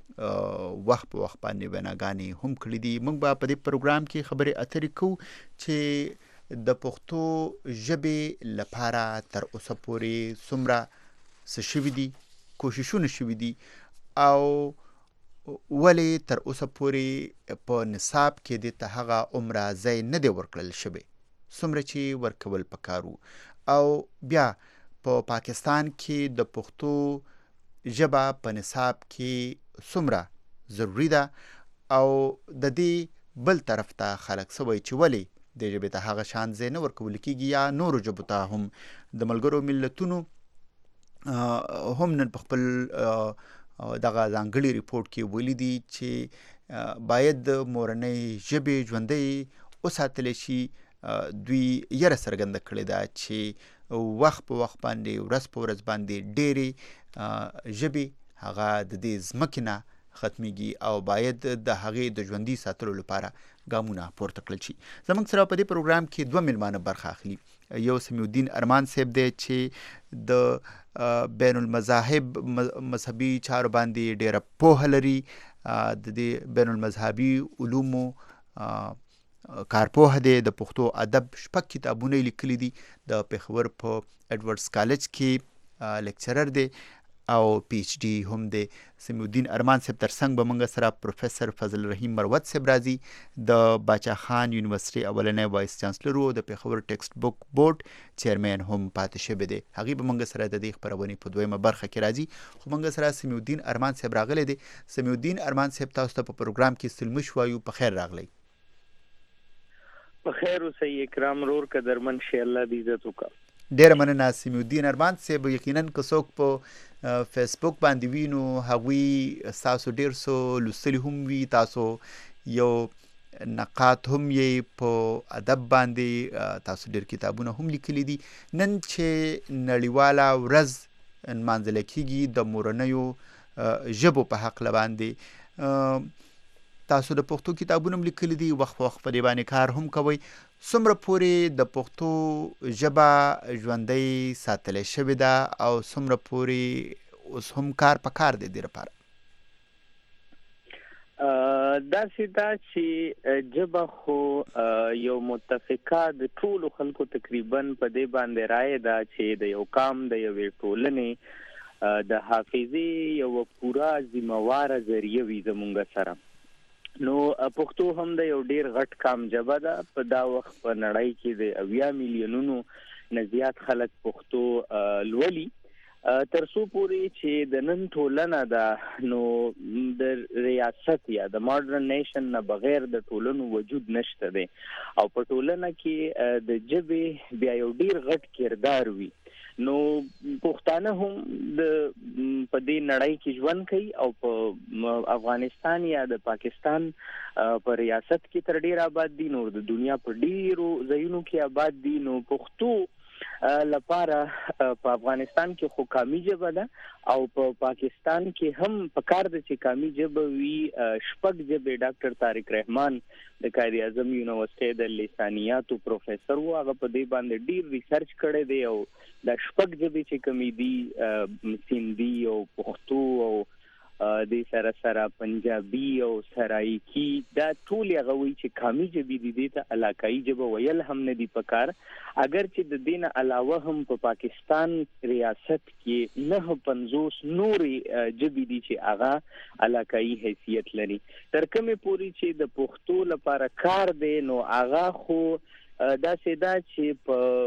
وخت په وخت باندې ویناګانې هم کړي دي. موږ به په دې پروګرام کې خبرې اترې کوو چې د پښتو ژبې لپاره تر اوسه پورې څومره څه شوي دي، کوششونه شوي دي، او ولې تر اوسه پورې په نصاب کې دې ته هغه عمره ځای نه دی ورکړل شوی څومره چې ورکول پکار وو. او بیا په پاکستان کې د پښتو ژبه په نصاب کې څومره ضروري ده، او د دې بل طرف ته خلک څه وایي چې ولې د ژبې ته هغه شان ځای نه ورکول کېږي، یا نورو ژبو ته هم. د ملګرو ملتونو هم نن په خپل دغه ځانګړي ریپورټ کې ویلي دي چې باید د مورنۍ ژبې ژوندۍ وساتلی شي. دوی یره څرګنده کړې ده چې وخت په وخت باندې، ورځ په ورځ باندې ډېرې ژبې هغه د دې ځمکې نه ختمیږي او باید د هغې د ژوندي ساتلو لپاره ګامونه پورته کړل شي. زموږ سره په دې پروګرام کې دوه میلمانه برخه اخلي. یو سمیع الدین ارمان صاحب دی چې د بین المذاهب مذهبي چارو باندې ډېره پوهه لري، د دې بین المذهبي علومو کارپوه دی، د پښتو ادب شپږ کتابونه یې لیکلي دي، د پېښور په ایډورډز کالج کې لیکچرر دی او پی ایچ ډي هم دی. سمیع الدین ارمان صاحب تر څنګ به موږ سره پروفیسر فضل الرحیم مروت صاحب راځي، د باچا خان یونیورسټي اولنی وایس چانسلر و، د پېښور ټیکسټ بک بورډ چیرمین هم پاتې شوی دی. هغې به موږ سره د دې خپرونې په دویمه برخه کې راځي. خو موږ سره سمیع الدین ارمان صاحب راغلی دی. سمیع الدین ارمان صاحب تاسو ته په پروګرام کې سلمش وایو، په خیر راغلی. په خیر اوسئ اکرام رور قدرمن شي، الله دې عزت وکړي. ډېره مننه سمیع الدین ارمان صاحب. یقینا که څوک په فیسبوک باندې وي نو هغوی ستاسو ډېر څه لوستلي هم وي، تاسو یو نقاد هم یې په ادب باندې، تاسو ډېر کتابونه هم لیکلي دي. نن چې نړیواله ورځ نمانځل کېږي د مورنیو ژبو په هکله باندې، تاسو د پښتو کتابونه هم لیکلي دي، وخت په وخت په دې باندې کار هم کوئ. څومره پورې د پښتو ژبه ژوندۍ ساتلی شوې ده او څومره پورې اوس هم کار په کار دی دې لپاره؟ داسې ده چې ژبه خو یو متفقه د ټولو خلکو تقریبا په دې باندې رایه ده چې د یو قام د یوې ټولنې د حافظې یوه پوره ذمهواره ذریعه وي زمونږ سره. نو پښتو هم د یو ډیر غټ کام ژبه ده. په دا وخت په نړۍ کې د اویا میلیونونو نه زیات خلک پښتو لولي. تر څو پورې چې د نن ټولنه ده، نو د ریاست یا د ماډرن نیشن نه بغیر د ټولنو وجود نشته دی، او په ټولنه کې د ژبې بیا یو ډیر غټ کردار وي. نو پښتانه هم د په دې نړۍ کې ژوند کوي او په افغانستان یا د پاکستان په ریاست کې تر ډیر آباد دي، نو د دنیا په ډیرو ځایونو کې آباد دي. نو پښتو لپاره په افغانستان کې خو قومي ژبه ده او په پاکستان کې هم په کار ده چې قومي ژبه وي. شپږ ژبې ډاکټر طارق رحمان د قائد اعظم یونیورسيټي د لسانیاتو پروفیسور و، هغه په دې باندې ډیر ریسرچ کړی دی او د شپږ ژبې چې کومې دي سیندي او پښتو او د سره سره پنجابي او سرایکی، دا ټول هغه وی چې قومي ژبې دي، دې ته علاقايي ژبه ویل هم نه دي پکار. اگر چې د دین علاوه هم په پا پاکستان ریاست کې نه پنځوس نورې ژبې دي چې هغه علاقايي حیثیت لري. تر کومه پوري چې د پښتو لپاره کار دی، نو هغه خو دا سیدا چې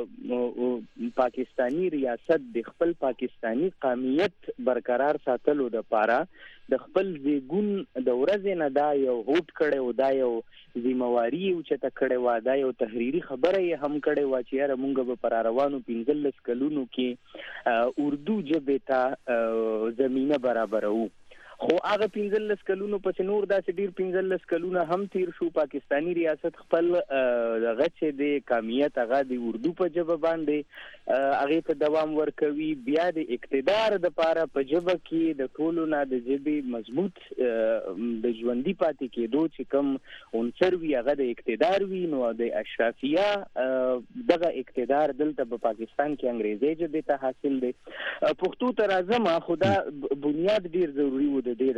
په پاکستانی ریاست د خپل پاکستانی قومیت برقرار ساتلو د پاره د خپل زیګون د ورځې نه دا یو هوټ کړي او دا یو ذمہواری او چې تا کړي و، دا یو تحریری خبره یې هم کړي و چې یاره مونږ به پر روانو پنځلس کلونو کې اردو ژبه ته زمينه برابرو. خو هغه پنځلس کلونو پس نور داسې ډیر پنځلس کلونه هم تیر شو. پاکستانی ریاست خپل دغه چې د قومیت هغه د اردو په ژبه باندې هغه ته دوام ورکوي. بیا د اقتدار د پاره په ژبه کې د ټولو نه د ژبې مضبوط د ژوندۍ پاتې کېدو چې کوم عنصر وي هغه د اقتدار وي. نو د اشرافیه دغه اقتدار دلته په پاکستان کې انګریزي ژبه ته حاصل دی. پښتو ته راځم، خدا بنیاد ډیر ضروری و د دې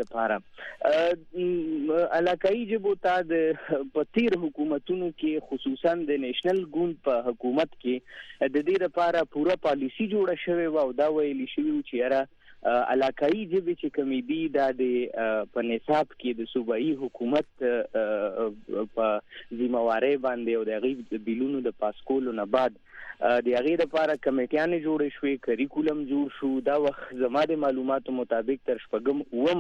لپاره. علاقايي ژبو ته د پتیر حکومتونو کې خصوصا د نېشنل ګوند په حکومت کې د دې لپاره پوره پالیسی جوړه شوې و او دا ویل شوی چې یاره علاقايي ژبې چې کومې دي دا د په نصاب کې د صوبایي حکومت په ذمہواری باندې او د هغې بیلونو د پاس کولو نه بعد د هغې لپاره کمیټیانې جوړې شوې، کریکولم جوړ شو. دا وخت زما د معلوماتو مطابق تر شپږم اووم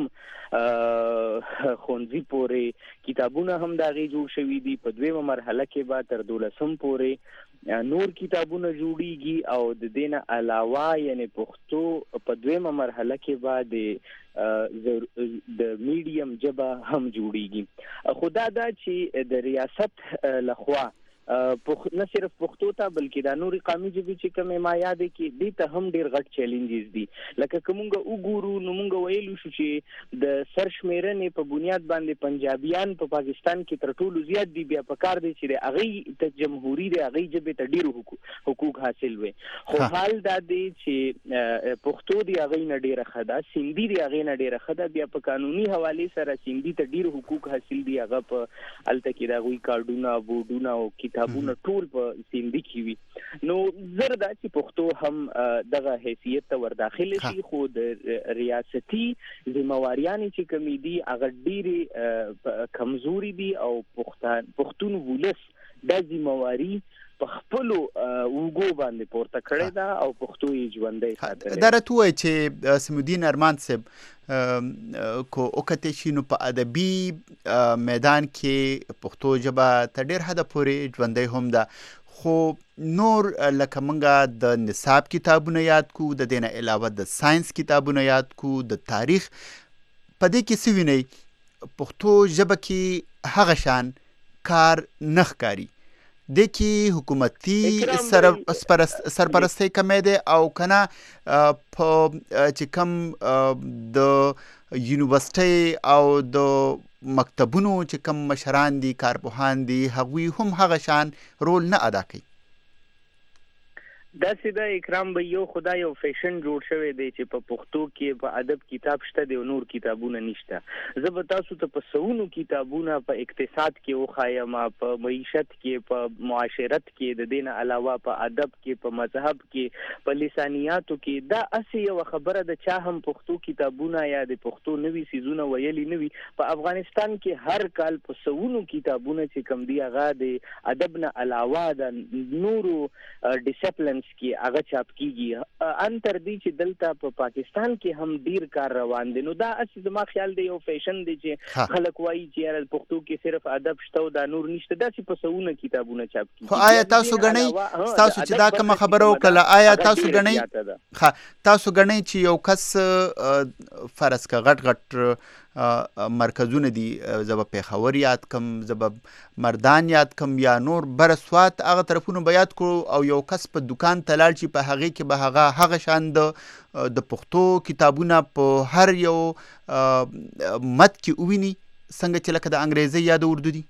ښوونځي پورې کتابونه هم د هغې جوړ شوي دي. په دویمه مرحله کې به تر دولسم پورې نور کتابونه جوړیږي او د دې نه علاوه یعنی پښتو په دویمه مرحله کې به د د میډیم ژبه هم جوړیږي. خو دا دا چې د ریاست لخوا نه صرف پښتو ته بلکې د نوري قومي ژبې چې کومه ما یاد کې دي ته هم ډیر غټ چیلنجز دي. لکه کومه وګورو نو موږ ویلو شو چې د سرشمیرنې په بنیاد باندې پنجابیان په پا پاکستان کې تر ټولو زیات دي. بیا په کار دی چې هغه ته جمهوریت د هغه ژبې ته ډیر حقوق حاصل وي. خو حال دا دی چې پښتو دی هغه نه ډیره خدا، سیندي دی هغه نه ډیره خدا. بیا په قانوني حواله سره سیندي ته ډیر حقوق حاصل دي. هغه په الته کې دا غوي کارډونه بورډونه او کتابونه ټول په سیندي کې وي. نو زر دا چې پښتو هم دغه حیثیت ته ور داخله شي. خو د ریاستي ذمہواریانې چې کومې دي هغه ډېرې کمزوري دي او پښتون پښتون ولس د ذمہواری په خپل وګو باندې پورته کړی دا او پښتو یې ژوندۍ ساتلی. دا راته وایي چې سمودین ارمان صاحب کو وکتې شي نو په ادبي میدان کې پښتو ژبه تر ډېر حده پورې ژوندۍ هم ده. خو نور لکه موږ د نصاب کتابونه یاد کو، د دې نه علاوه د ساينس کتابونه یاد کو، د تاریخ په دې کې څه وینئ پښتو ژبه کې هغه شان کار نه ښکاري. د کې حکومتي سرپرستی کمې ده او کنه په چې کوم د یونیورسيټي او د مکتبونو چې کوم مشران دي کارپوهان دي هغوی هم هغه شان رول نه ادا کوي. دا سیده اکرام به یو خدای یو فیشن جوړ شوی دی چې په پښتو کې په ادب کتاب شته دی او نور کتابونه نشته. زه به تاسو ته په سونو کتابونه په اقتصاد کې وخایم، په معیشت کې، په معاشرت کې، د دین علاوه په ادب کې، په مذهب کې، په لسانیاتو کې. دا اسی یو خبره د چا هم پښتو کتابونه یا د پښتو نوي سيزونه ویلي نوي. په افغانستان کې هر کال په سونو کتابونه چې کم دی هغه د ادب نه علاوه د نورو ډیسپلین منځ کې هغه چاپ کیږي ان تر دې چې دلته په پاکستان کې هم ډیر کار روان دي. نو دا اصل زما خیال دی یو فیشن دی چې خلک وایي چې یاره پښتو کې صرف ادب شته او دا نور نشته. داسې په سونه کتابونه چاپ کیږي. خو آیا تاسو غنئ تاسو چې دا کوم خبره وکړه آیا تاسو غنئ ها تاسو غنئ چې یو کس فرض کا غټ غټ مرکزونه دي زب پیښور یاد کم زب مردان یاد کم یا نور برسوات هغه طرفونو بیات کو او یو کس په دکان تلال چې په هغه کې به هغه هغه شان د د پښتو کتابونه په هر یو مت کې وویني څنګه چې لکه د انګریزي یا د اردو دي.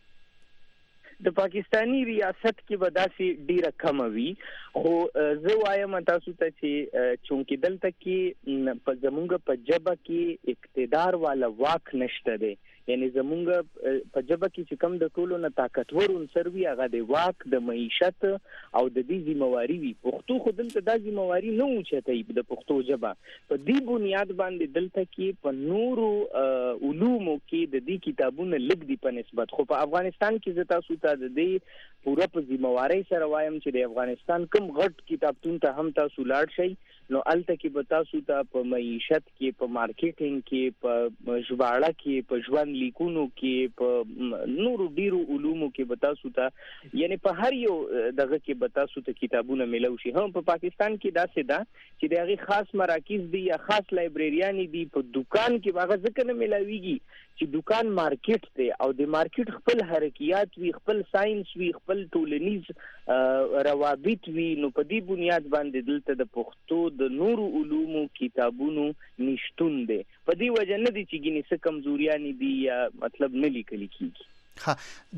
د پاکستانی ریاست کې به داسې ډیره کمه وي. خو زه وایم تاسو ته چې چونکې دلته کې په زمونږ په ژبه کې اقتدار والا واک نشته دی. یعنی زمونږ په ژبه کې چې کوم د ټولو نه طاقتور عنصر وي هغه د واک د معیشت او د دې ذمہواری وي. پښتو خو دلته دا ذمہواری نه اوچتای د پښتو ژبه په دې بنیاد باندې دلته کې په نورو علومو کې د دې کتابونو لږ دي په نسبت. خو په افغانستان کې زه تاسو ته د دې پوره په ذمہواری سره وایم چې د افغانستان کوم غټ کتابتون ته هم تاسو لاړ شئ نو الته کې به تاسو ته په معیشت کې په مارکیټینګ کې په ژباړه کې په ژوند لیکونو کې په نورو ډیرو علومو کې به تاسو ته یعنی په هر یو دغه کې به تاسو ته کتابونه ملو شي. هم په پاکستان کې داسې ده چې د هغې خاص مراکز دي یا خاص لایبریریانې دي. په دکان کې به هغه ځکه نه ملاویږي چې دکان مارکیټ دی او د مارکیټ خپل حرکیات وي خپل ساينس وي خپل ټولنیز روابط وي. نو په دې بنیاد باندې دلته د پښتو د نورو علومو کتابونو نشتون دی. په دې وجه نه دي چې ګینې څه کمزوریانې دي یا مطلب نه لیکل کیږي. ها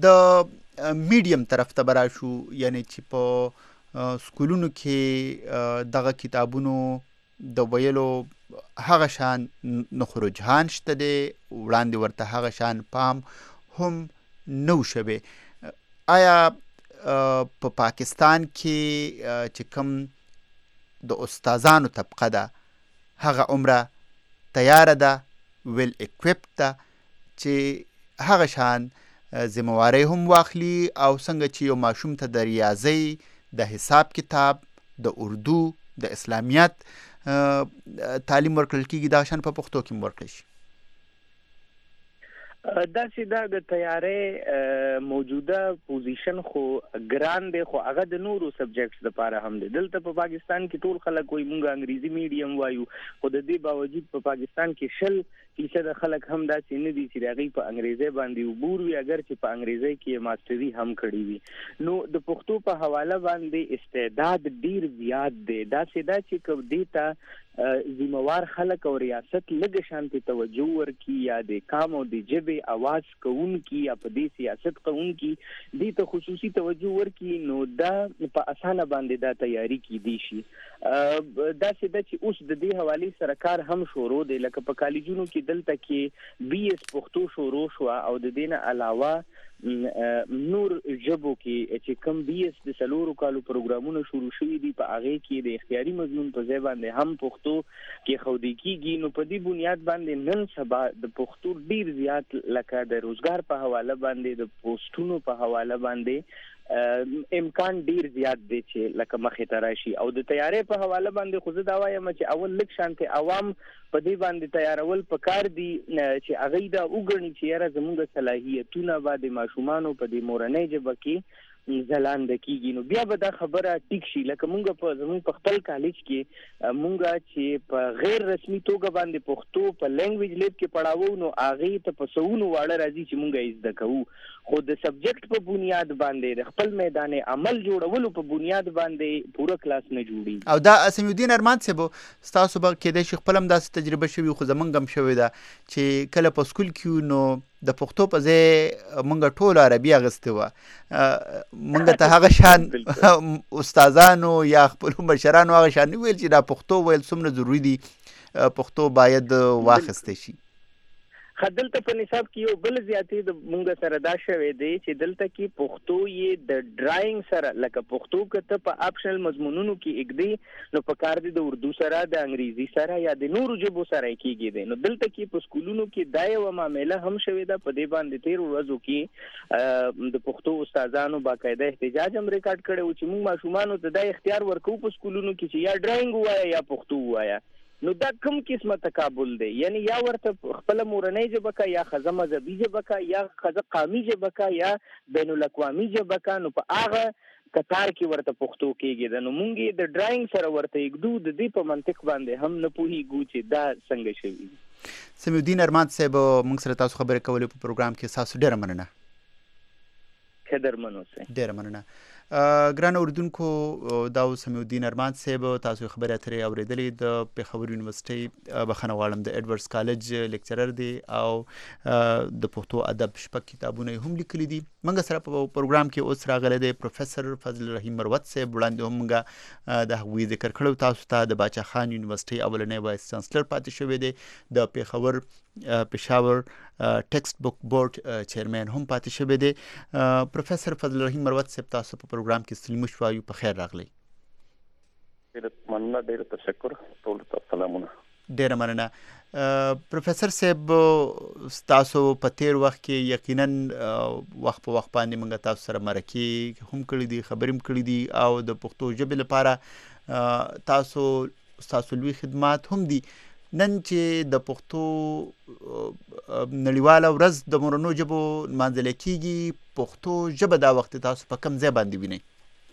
د میډیم طرف ته براشو یعنی چې په سکولونو کې دغه کتابونو د ویلو هغه شان نخرجهان شته دی وړاندې ورته هغه شان پام هم نو شوه. آیا په پا پاکستان کې چې کوم د استادانو طبقه ده هغه عمره تیار ده ویل اکویپ ده چې هغه شان ذمہواری هم واخلي او څنګه چې یو ماشوم ته د ریاضي د حساب کتاب د اردو د اسلامیت تعلیم ورکړل کېږي دا شان په پښتو کې ورکړل شي. داسې دا د تیارې موجوده پوزیشن خو ګران دی خو هغه د نورو سبجیکټس لپاره هم دی. دلته په پاکستان کې ټول خلک وایي مونږ انګریزي میډیم وایو خو د دې باوجود په پاکستان کې شل فیصد خلک هم داسې نه دي چې د هغې په انګریزي باندې عبور وي اگر چې په انګریزي کې ماسټري هم کړې وي. نو د پښتو په حواله باندې استعداد ډیر زیات دی. داسې دا چې که دې ته ذمہوار خلک او ریاست لږ شانتي توجه ورکړي یا د کام او د ژبې اواز کوونکي یا په دې سیاست کوونکي دې ته خصوصي توجه ورکړي نو دا په اسانه باندې دا تیاری کیدی شي. داسې دا چې اوس د دې حوالې سره کار هم شروع دی لکه په کالجونو کې دلته کې بي اس پښتو شروع شو او د دې نه علاوه نور ژبو کې چې کوم بي اس د سلورو کالو پروګرامونه شروع شوي دي په هغې کې د اختیاري مضمون په ځای باندې هم پښتو کې ښودل کېږي. نو په دې بنیاد باندې نن سبا د پښتو ډیر زیات لکه د روزګار په حواله باندې د پوسټونو په حواله باندې امکان ډیر زیات دی چې لکه مخې ته راشي. او د تیارې په حواله باندې خو زه دا وایم چې اول لږ شانتې عوام په دې باندې تیارول پکار دي چې هغوی دا وګڼي چې یاره زموږ صلاحیتونه به د ماشومانو په دې مورنۍ ژبه کې ځلانده کیږي. نو بیا به دا خبره ټیک شي. لکه مونږ په زموږ په خپل کالج کې مونږ چې په غیر رسمي توګه باندې پښتو په لینګویج لیب کې پڑھاوو نو هغې ته په سوونو واړه راځي چې مونږ یې زده کوو خو د سبجیکټ په بنیاد باندې د خپل میدان عمل جوړولو په بنیاد باندې پوره کلاس نه جوړي. او دا اسم الدین ارمان صاحب ستاسو به کېدای شي خپل هم داسې تجربه شوي خو زمونږ هم شوې ده چې کله په سکول کې نو د پښتو په ځای مونږ ټول عربي اخیستې وه. مونږ ته هغه شان استادانو یا خپلو مشرانو هغه شان ویل چې دا پښتو ویل څومره ضروري دي پښتو باید واخیستی شي. خدلته په نصاب کې یو بل زیاتې د مونږ سره دا شوی دی چې دلته کې پښتو یې د ډرایینګ سره لکه پښتو کته په آپشنل مضمونونو کې اګدي نو په کار دي د اردو سره د انګریزي سره یا د نورو ژبو سره کېږي دی نو دلته کې په سکولونو کې دا یو معاملې هم شوی ده په دې باندې تیر ورځو کې د پښتو استادانو باقاعده احتجاج هم ریکارډ کړی و چې موږ ماشومانو ته دا اختیار ورکو په سکولونو کې چې یا ډرایینګ وایا یا پښتو وایا نو دا کوم قسمه تقابل دی یعنی یا ورته خپل مورنۍ ژبه کا یا خزه مذهبي ژبه کا یا خزه قومي ژبه کا یا بین الاقوامي ژبه کا نو په هغه کتار کې ورته پښتو کېږي نو مونږ د ډرایینګ سره ورته یګدو د دې په منطق باندې هم نه پوهیږو چې دا څنګه شوی. سمیع الدین ارمان صاحب موږ سره تاسو خبرې کولې په پروګرام کې تاسو ډېره مننه. قدر منو سه ډېره مننه. ګران اوردونکو دا سمیع الدین ارمان صاحب تاسو خبرې اترې اورېدلې د پېښور یونیورسيټي بخښنه غواړم د ایډورډز کالج لیکچرر دی او د پښتو ادب شپږ کتابونه هم لیکلي دي. موږ سره په پروګرام کې اوس راغلی دی پروفیسور فضل رحیم مروت صاحب وړاندې هم موږ د هغوی ذکر کړو تاسو ته د باچا خان یونیورسيټي اولنی وایس چانسلر پاتې شوی دی د پېښور پېښور ټیکسټ بک بورډ چیرمن هم پاتې شوی دی. پروفیسور فضل رحیم مروت صاحب تاسو په پروګرام کې سلیم شوایو په خیر راغلی. ډېر مننه ډېر تشکر ټول ته سلامونه. ډېر مننه. پروفیسور صاحب تاسو په تیر وخت کې یقینا وخت په وخت باندې موږ تاسو سره مرکې هم کړې دي خبرې هم کړې دي او د پښتو ژبې لپاره تاسو تاسو لوی خدمات هم دي. نن چې د پښتو نړیواله ورځ د مورنو ژبو نمانځل کېږي پښتو ژبه دا وخت تاسو په کوم ځای باندې وینئ؟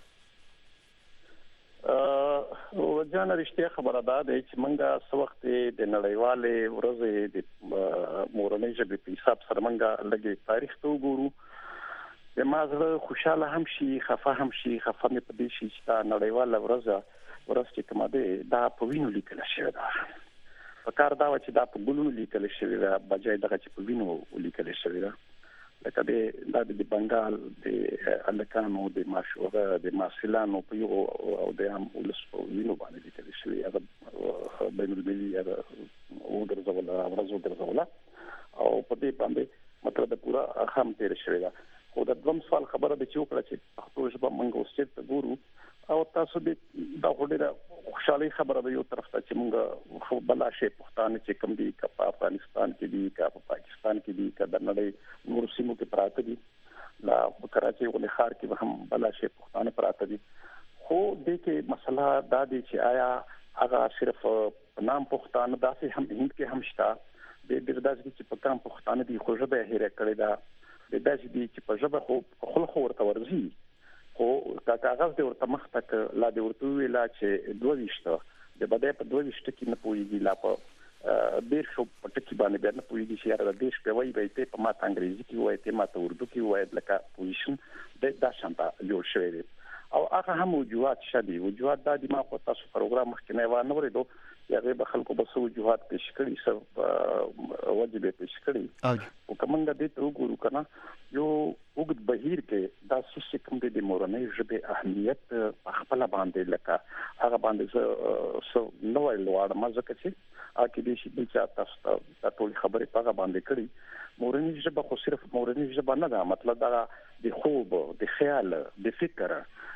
جان رښتیا خبره ده چې موږ څه وخت د نړیوالې ورځې د مورنۍ ژبې په حساب سره موږ لږ تاریخ ته وګورو د ما زړه خوشحاله هم شي خفه هم شي خفه مې په دې شي چې دا نړیواله ورځ ورځ چې کومه ده دا په وینو لیکل شوې ده. په کار دا و چې دا په ګلونو لیکل شوې ده بجای دغه چې په وینو لیکل شوې ده لکه د د بنګال د الکانو د ماشوغه د ماسلانو په یو او د هم ولس په وینو باندې لیکل شوې هغه بین المللي هغه وګرځول ورځو ګرځول او په دې باندې مطلب د پورا اهم تیر شوې ده. خو د دوم سوال خبره د چې وکړه چې پښتو ژبه موږ اوس چې ګورو او تاسو د دا وړاندې خوشالي خبره ده یو طرف ته چې موږ خو بلا شي پښتانه چې کوم دي په افغانستان کې دي کا په پاکستان کې دي کا د نړۍ نور سیمو کې پراته دي لا کراچي ولې خار کې هم بلا شي پښتانه پراته دي. خو د کې مسله دا دی چې آیا هغه صرف نام پښتانه داسې هم هند کې هم شته د دې داسې چې په کام پښتانه دي خو ژبه هېره کړې ده د داسې دي چې په ژبه خو خل خو ورته ورځي خو کا کاغذ د ورته مخ تک لا د ورته ویلا چې دوه وشته د بده په دوه وشته کې نه پويږي لا په ډیر شو په ټکی باندې بیا نه پويږي چې را د دیش په وای به ته په ماته انګریزي کې وای ته ماته اردو کې وای لکه پوزیشن د دا شانته جوړ شوی دی او هغه هم وجوهات شدي وجوهات د دماغ په تاسو پروګرام مخکې نه و نه ورېدو یغه به خلکو به سو وجوهات پیش کړي سب واجب پیش کړي او کومنګ د ته وګورو کنه یو وګد بهیر کې دا سیستم د مورنۍ ژبې اهمیت خپل باندې لکه هغه باندې سو نوې لوړ مزه کوي اکه دې شي چې تاسو ته ټول خبرې پاګه باندې کړي مورنۍ ژبه خو صرف مورنۍ ژبه نه ده مطلب دا د خوب د خیال د فکر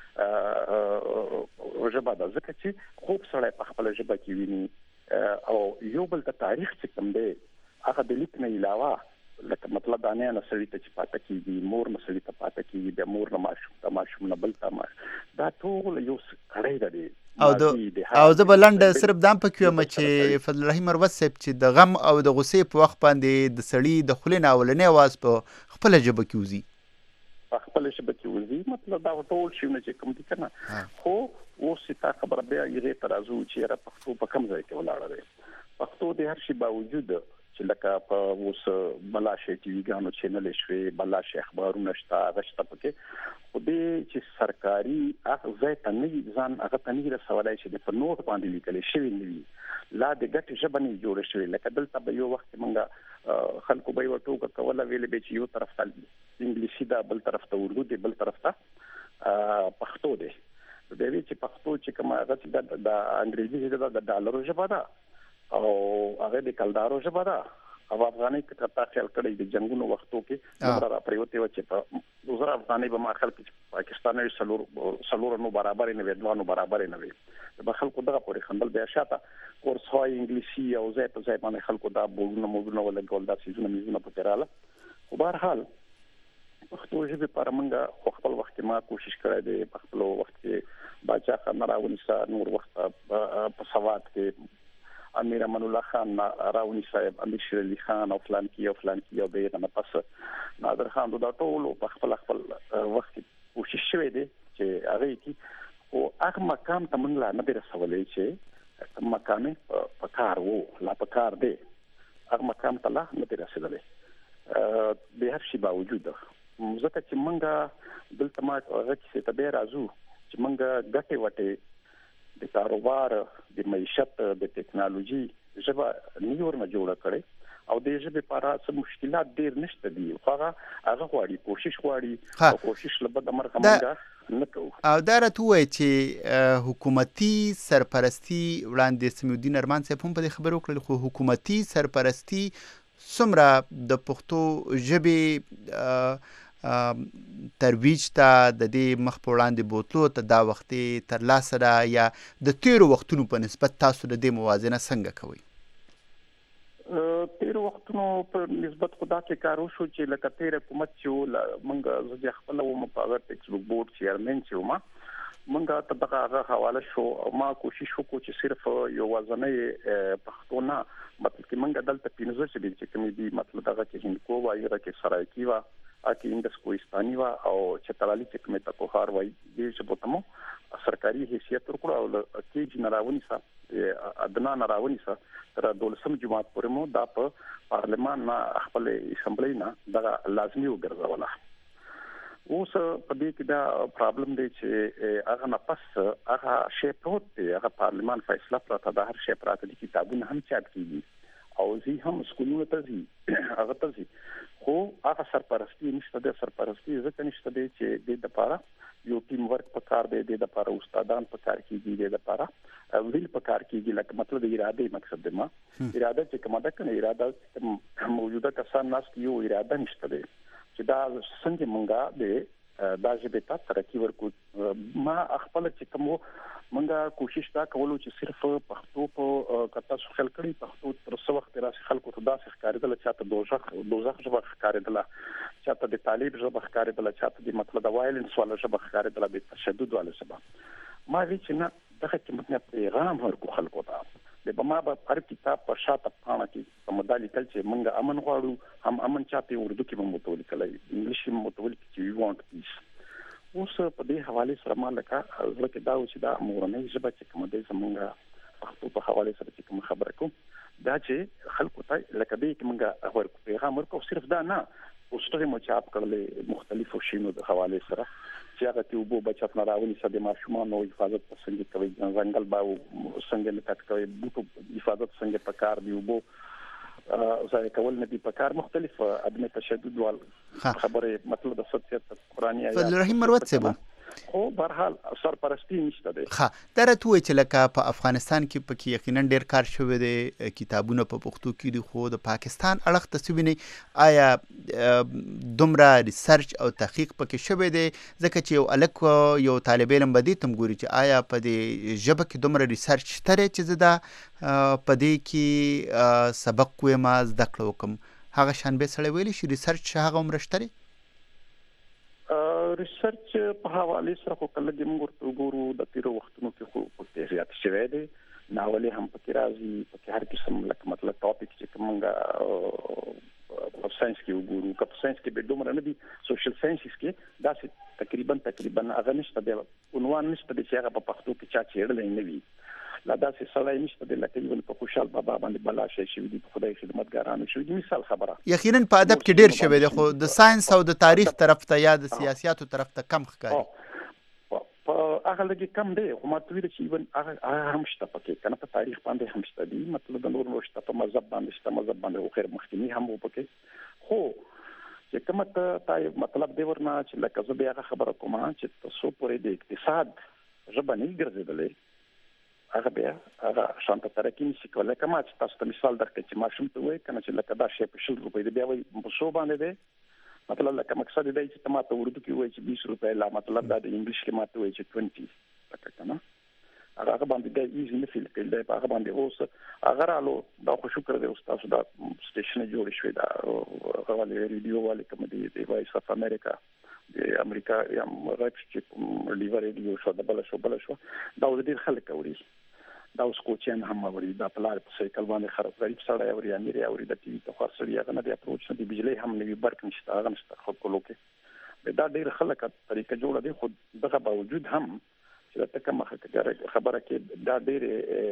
او ژبه ده ځکه چې خوب سره په خپل ژبه کې ویني او یو بل د تاریخ چې کوم دی هغه د لیک نه علاوه لکه مطلب دا نه نسړی ته چې پاتې کیږي مور نسړی ته پاتې کیږي د مور نه ماشوم ته ماشوم نه بل ته دا ټول یو کړی دی او د او زه بلند صرف دام پکې م چې فضل رحیم مروت صاحب چې د غم او د غصې په وخت باندې د سړی د خلینو اولنې आवाज په خپل ژبه کې وزي په خپل ژبه کې وزي مطلب دا ټول شي چې کوم دي کنه خو اوس تا خبره بیا یې ترازو چې را پښتو په کوم ځای کې ولاړ دی پښتو د هر شي باوجود چې لکه په اوس بلاشه ټي وي غانو چینل شوي بلاشه اخبارونه شته غشته پکې خو دې چې سرکاري هغه ځای ته نه ځان هغه ته نه رسولای شي په نوٹ باندې لیکل شوی نه وي لا د ګټ ژبه نه جوړ شوی لکه دلته به یو وخت مونږه خلکو به ورټو کوله ویل به چې یو طرف ته انګلیسي دا بل طرف ته اردو دی بل طرف ته پښتو دی د دې چې پښتو چې کومه هغه چې د انګریزي ژبه د ډالرو ژبه ده او هغه د کلدارو ژبه ده او افغاني کې تا خیال کړی د جنگونو وختو کې نمبر را پریوته و چې په دوزر افغاني به ما خلک پاکستاني سلور سلور نو برابر نه ویدلانو برابر نه وي د خلکو دغه پورې خندل بیا شاته کورس هاي انګلیسي او زه په ځای باندې خلکو دا بولونه موږ ولا ګول دا سيزونه میزونه پکراله خو بهر حال پښتو ژبه پر موږ خپل وخت ما کوشش کړی دی په خپل وخت کې باچا خان راونیسا نور وخت په سواد کې امیر امان الله خان راونی صاحب امیر شیر علي خان او فلان کې او فلان کې او به نه پس نادر خان دا ټول په خپل خپل وخت کوشش شوی دی چې هغه کې او هغه مقام ته موږ لا نه رسولې چې مقام په کار وو لا په کار دی هغه مقام ته لا نه رسولې به هر شي باوجود ځکه چې موږ دلته ما هغه کې ته به راځو چې موږ ګټه وټه د کاروبار د معیشت د ټکنالوژي ژبه نیور نه جوړه کړي او د ژبې لپاره څه مشکلات ډېر نشته دي هغه هغه غواړي کوشش غواړي او کوشش لپاره د مرګ موږ نه کوو او دا راته وایي چې حکومتي سرپرستی وړاندې سمیدین ارمان صاحب هم په دې خبرو کړل خو حکومتي سرپرستی څومره د پښتو ژبې ترویج ته د دې مخ په وړاندې بوتلو ته دا وخت تر لاسه را یا د تیرو وختونو په نسبت تاسو د دې موازنه څنګه کوئ تیرو وختونو په نسبت خدا کې کار وشو چې لکه تیر حکومت چې موږ زه خپل وم په هغه ټیکس بک بورډ چیرمن چې ما موږ ته دغه هغه حواله شو ما کوشش وکړو چې صرف یو وزنې پښتو نه مطلب کې موږ دلته پینځه چې کومې دي مطلب دغه کې هندکو وایي راکې سرایکی وا اکی اندس کوهستاني وا او چترالی چې کومه تکوهار وای دې چې بوتمو سرکاري حیثیت ورکړو او کې جنراونی سره ادنا نراونی سره تر دولسم جماعت پورې مو دا په پارلمان نه خپل اسمبلی نه دا لازمي وګرځوله اوس په دې کې دا پرابلم دی چې هغه نه پس هغه شی پروت دی هغه پارلمان فیصله پراته د هر شی پراته دي کتابونه هم چاپ کیږي او زی هم سکولونو ته زی هغه ته زی خو هغه سرپرستی نشته د سرپرستی ځکه نشته دی چې د لپاره یو ټیم ورک په کار دی د لپاره استادان په کار کیږي د لپاره ویل په کار کیږي لکه مطلب د اراده مقصد دی ما اراده چې کومه ده کنه اراده موجوده کسان ناس یو اراده نشته دی چې دا څنګه مونږه د دا ژبه ته ترقی ورکو ما خپل چې کوم مونږه کوشش دا کولو چې صرف پښتو په کته خل کړي پښتو تر څو وخت راځي خلکو ته داسې ښکارېدل چې ته دوزخ دوزخ ژبه ښکارېدل چې ته د طالب ژبه ښکارېدل چې ته د مطلب د وایلنس ولا ژبه ښکارېدل د تشدد ولا ژبه ما وی چې نه دغه چې موږ پیغام ورکو خلکو ته د بما په هر کتاب په شاته پاڼه کې په مدالي کل چې موږ امن غواړو هم امن چاته اردو کې موږ متول کړی انګلیش کې متول چې وی وانټ پیس اوس په دې حواله سره ما لکه ځکه دا چې دا مورنۍ ژبه چې کوم دې زمونږ پښتو په حواله سره چې کوم خبره کوم دا چې خلکو ته لکه دې کې موږ ورکو پیغام ورکو صرف دا نه پوسټر مو چاپ کړل مختلفو شینو د حواله سره چې هغه ته وبو بچت نه راونی سده ماشومان او حفاظت څنګه کوي ځنګل باو څنګه نه کټ کوي بوټو حفاظت څنګه پکار دی وبو زای کول نه دي پکار مختلف عدم تشدد وال خبره مطلب د سوسیت قرآنی آیات فضل الرحیم مروت صاحب خو برحال سرپرستی نشته دی ها درته وای چې لکه په افغانستان کې پکې یقینا ډیر کار شوی دی کتابونه په پښتو کې دي خو د پاکستان اړخ تسوینه آیا دومره ریسرچ او تحقیق پکې شوی دی ځکه چې یو الک یو طالب علم بدی تم ګوري چې آیا په دې ژبه کې دومره ریسرچ ترې چې زدا په دې کې سبق کوم از د کړو کوم هغه شان به سره ویلي شي ریسرچ هغه عمرشتري ریسرچ په حواله سره خو کله د موږ ورګورو د تیرو وختونو کې خو په زیات شوی دی ناولې هم پکې راځي پکې هر قسم لکه مطلب ټاپک چې کومه په ساينس کې وګورو که په ساينس کې به دومره نه دي سوشل ساينسز کې دا تقریبا تقریبا هغه نشته دی عنوان نشته دی چې هغه په پښتو کې چا چیرلې نه وي لا داسې سړی نشته دی لکه یو په خوشحال بابا باندې بلا شي شوی دی په خدای خدمتګارانو شوی دی مثال خبره یقینا په ادب کې ډیر شوی دی خو د ساينس او د تاریخ طرف ته یا د سیاستو طرف ته کم ښکاري په هغه لګي کم دی خو ماته ویل چې ون هغه هم شته پکې کنه په تاریخ باندې هم شته دی مطلب د نور نور شته په مذهب باندې شته مذهب باندې خو خیر مخکنی هم وپکې خو چې کومه ته مطلب دی ورنه چې لکه زه بیا خبره کوم چې تاسو پرې د اقتصاد ژبه نه ګرځیدلې هغه بیا هغه شانته ترکین شي کولای کما چې تاسو ته مثال درکړم چې ماشوم ته وایي کنه چې لکه دا شی په شل روپۍ دی بیا وایي په سو باندې دی مطلب لکه مقصد دی چې تماته اردو کې وایي چې بیس روپۍ لا مطلب دا د انګلیش کې ماته وایي چې بیس لکه کنه هغه باندې د ایزي نه فیل کېل دی هغه باندې اوس هغه رالو دا خو شکر دی استاد دا سټیشن جوړ شوی دا هغه ریډیو والے کوم دی د وایس اف امریکا د امریکا یم راځي چې لیور ریډیو شو د بل شو بل شو دا ډیر خلک اوري دا اوس کوچین هم اوري دا پلار په سایکل باندې خراب غریب سره اوري امیر اوري د ټي وي ته خاصري هغه نه دی اپروچ نه دی بجلی هم نه وي برک نشته هغه نشته خو کولوکي دا ډیر خلک طریقه جوړه دي خو دغه باوجود هم چې دا کومه خبره کې دا ډیر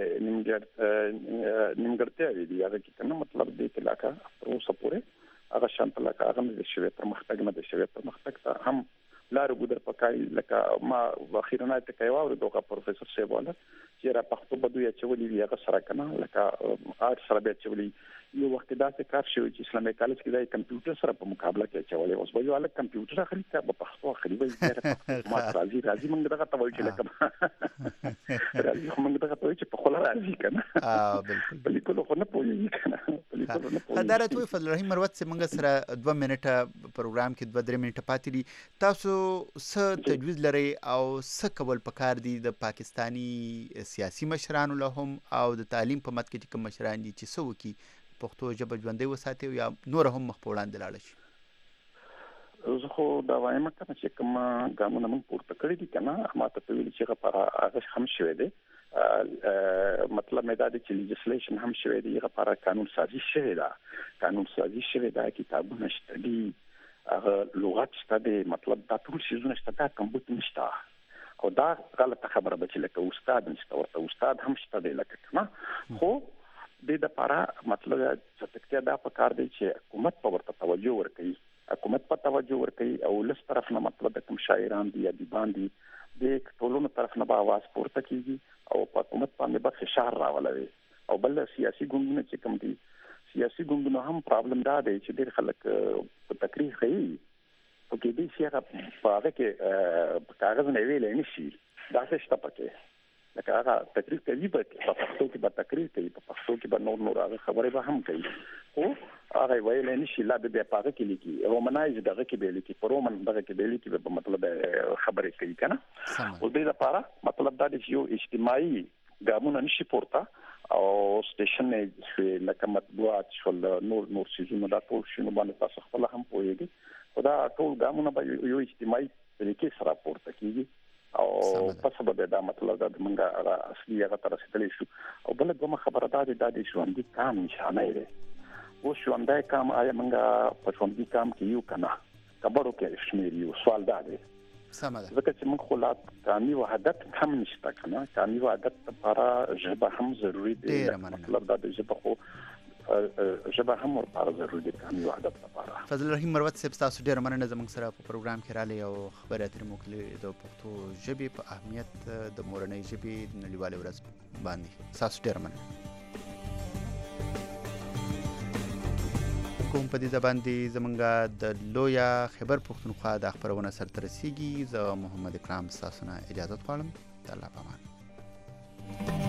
نیمګړ نیمګړتیا دي هغه کې کنه مطلب دې کې لاکه اوسه پوره هغه شانت لکه هغه د شوی پرمختګ نه د شوی پرمختګ ته هم لار ګودر پکای لکه ما واخیرنه ته کوي او دغه پروفیسور سیواله چې را پښتو بده یا چولې وی هغه سره کنه لکه آرټ سره به چولې یو وخت دا څه کار شوی چې اسلامي کالج کې د کمپیوټر سره په مقابله کې چولې اوس به یو الګ کمپیوټر اخلي ته په پښتو اخلي وایي چې ما راځي راځي موږ دغه ته وایو چې لکه راځي موږ دغه ته وایو چې په خلا راځي کنه اه بالکل بالکل خو نه پوهیږي کنه بالکل نه پوهیږي حضرت وی فضل رحیم مروت سے موږ سره دوه منټه پروګرام کې دوه درې منټه پاتې دي تاسو څه تجویز لري او څه کول پکار دي د پاکستانی سیاسي مشرانو له هم او د تعلیم په مت کې کوم مشران دي چې څه وکي پښتو ژبه ژوندۍ وساتي یا نور هم مخ په وړاندې لاړ شي زه خو دا وایم چې کوم ګامونه موږ پورته کړی دي کنه ماته په ویل چې غفاره هغه هم شوی دی مطلب مې دا دی چې لیجسلیشن هم شوی دی غفاره قانون سازي شوی دا قانون سازي شوی دا کتابونه شته دي هغه لغت شته دی مطلب دا ټول شیزونه شته دا کمبود نشته او دا غلطه خبره ده چې لکه استاد نشته ورته استاد هم شته دی لکه کنه خو د د پاره مطلب چې تکتیا دا په کار دی چې حکومت په ورته توجه ورکړي حکومت په توجه ورکړي او لس طرف نه مطلب د کوم شاعران دي ادیبان دي د ټولونو طرف نه به आवाज پورته کیږي او په حکومت باندې به فشار راولوي او بل سیاسي ګوندونه چې کوم دي سیاسي ګوندونه هم پرابلم دا دی چې ډېر خلک په تقریر کوي او کې دې چې هغه په هغه کې کاغذ نه ویلې نشي دا څه شته پکې لکه هغه تقریر کوي په پښتو کې به تقریر کوي په پښتو کې به نور نور هغه خبرې به هم کوي او هغه ویل نشي لا به په هغه کې لیکي رومنایز دغه کې به لیکي په رومن دغه کې به لیکي په مطلب خبرې کوي کنه او دې لپاره مطلب دا دی چې یو اجتماعي ګامونه نشي پورته او سټیشن نه لکه مطبوعات شول نور نور سيزونه دا ټول شنو باندې تاسو خپل هم پوهیږئ خدا ټول ګامونه به یو اجتماعي طریقې سره پورته کیږي او په سبب دا مطلب دا موږ اصلي هغه تر رسیدلی شو او بل کومه خبره دا دی د ژوندۍ کام نشانه دی او ژوندۍ کام آیا موږ په ژوندۍ کام کې یو کنه کبرو کې شمیر یو سوال دا دی سمه ده ځکه چې موږ خلات کامي وحدت هم نشته کنه کامي وحدت لپاره ژبه هم ضروری دی مطلب دا د ژبه خو ژبه هم ورته ضروري ده کامي وحدت لپاره فضل رحیم مروت صاحب تاسو ډیر مننه زموږ سره په پروګرام کې رالی او خبرې اترې مو کړې د پښتو ژبې په اهمیت د مورنۍ ژبې د نړیوالې ورځ باندې تاسو ډیر مننه کوم په دې باندې زمونږ د لویا خبر پښتونخوا د خبرونه سره رسیدي زه محمد اکرام تاسو نه اجازه غواړم د الله په امان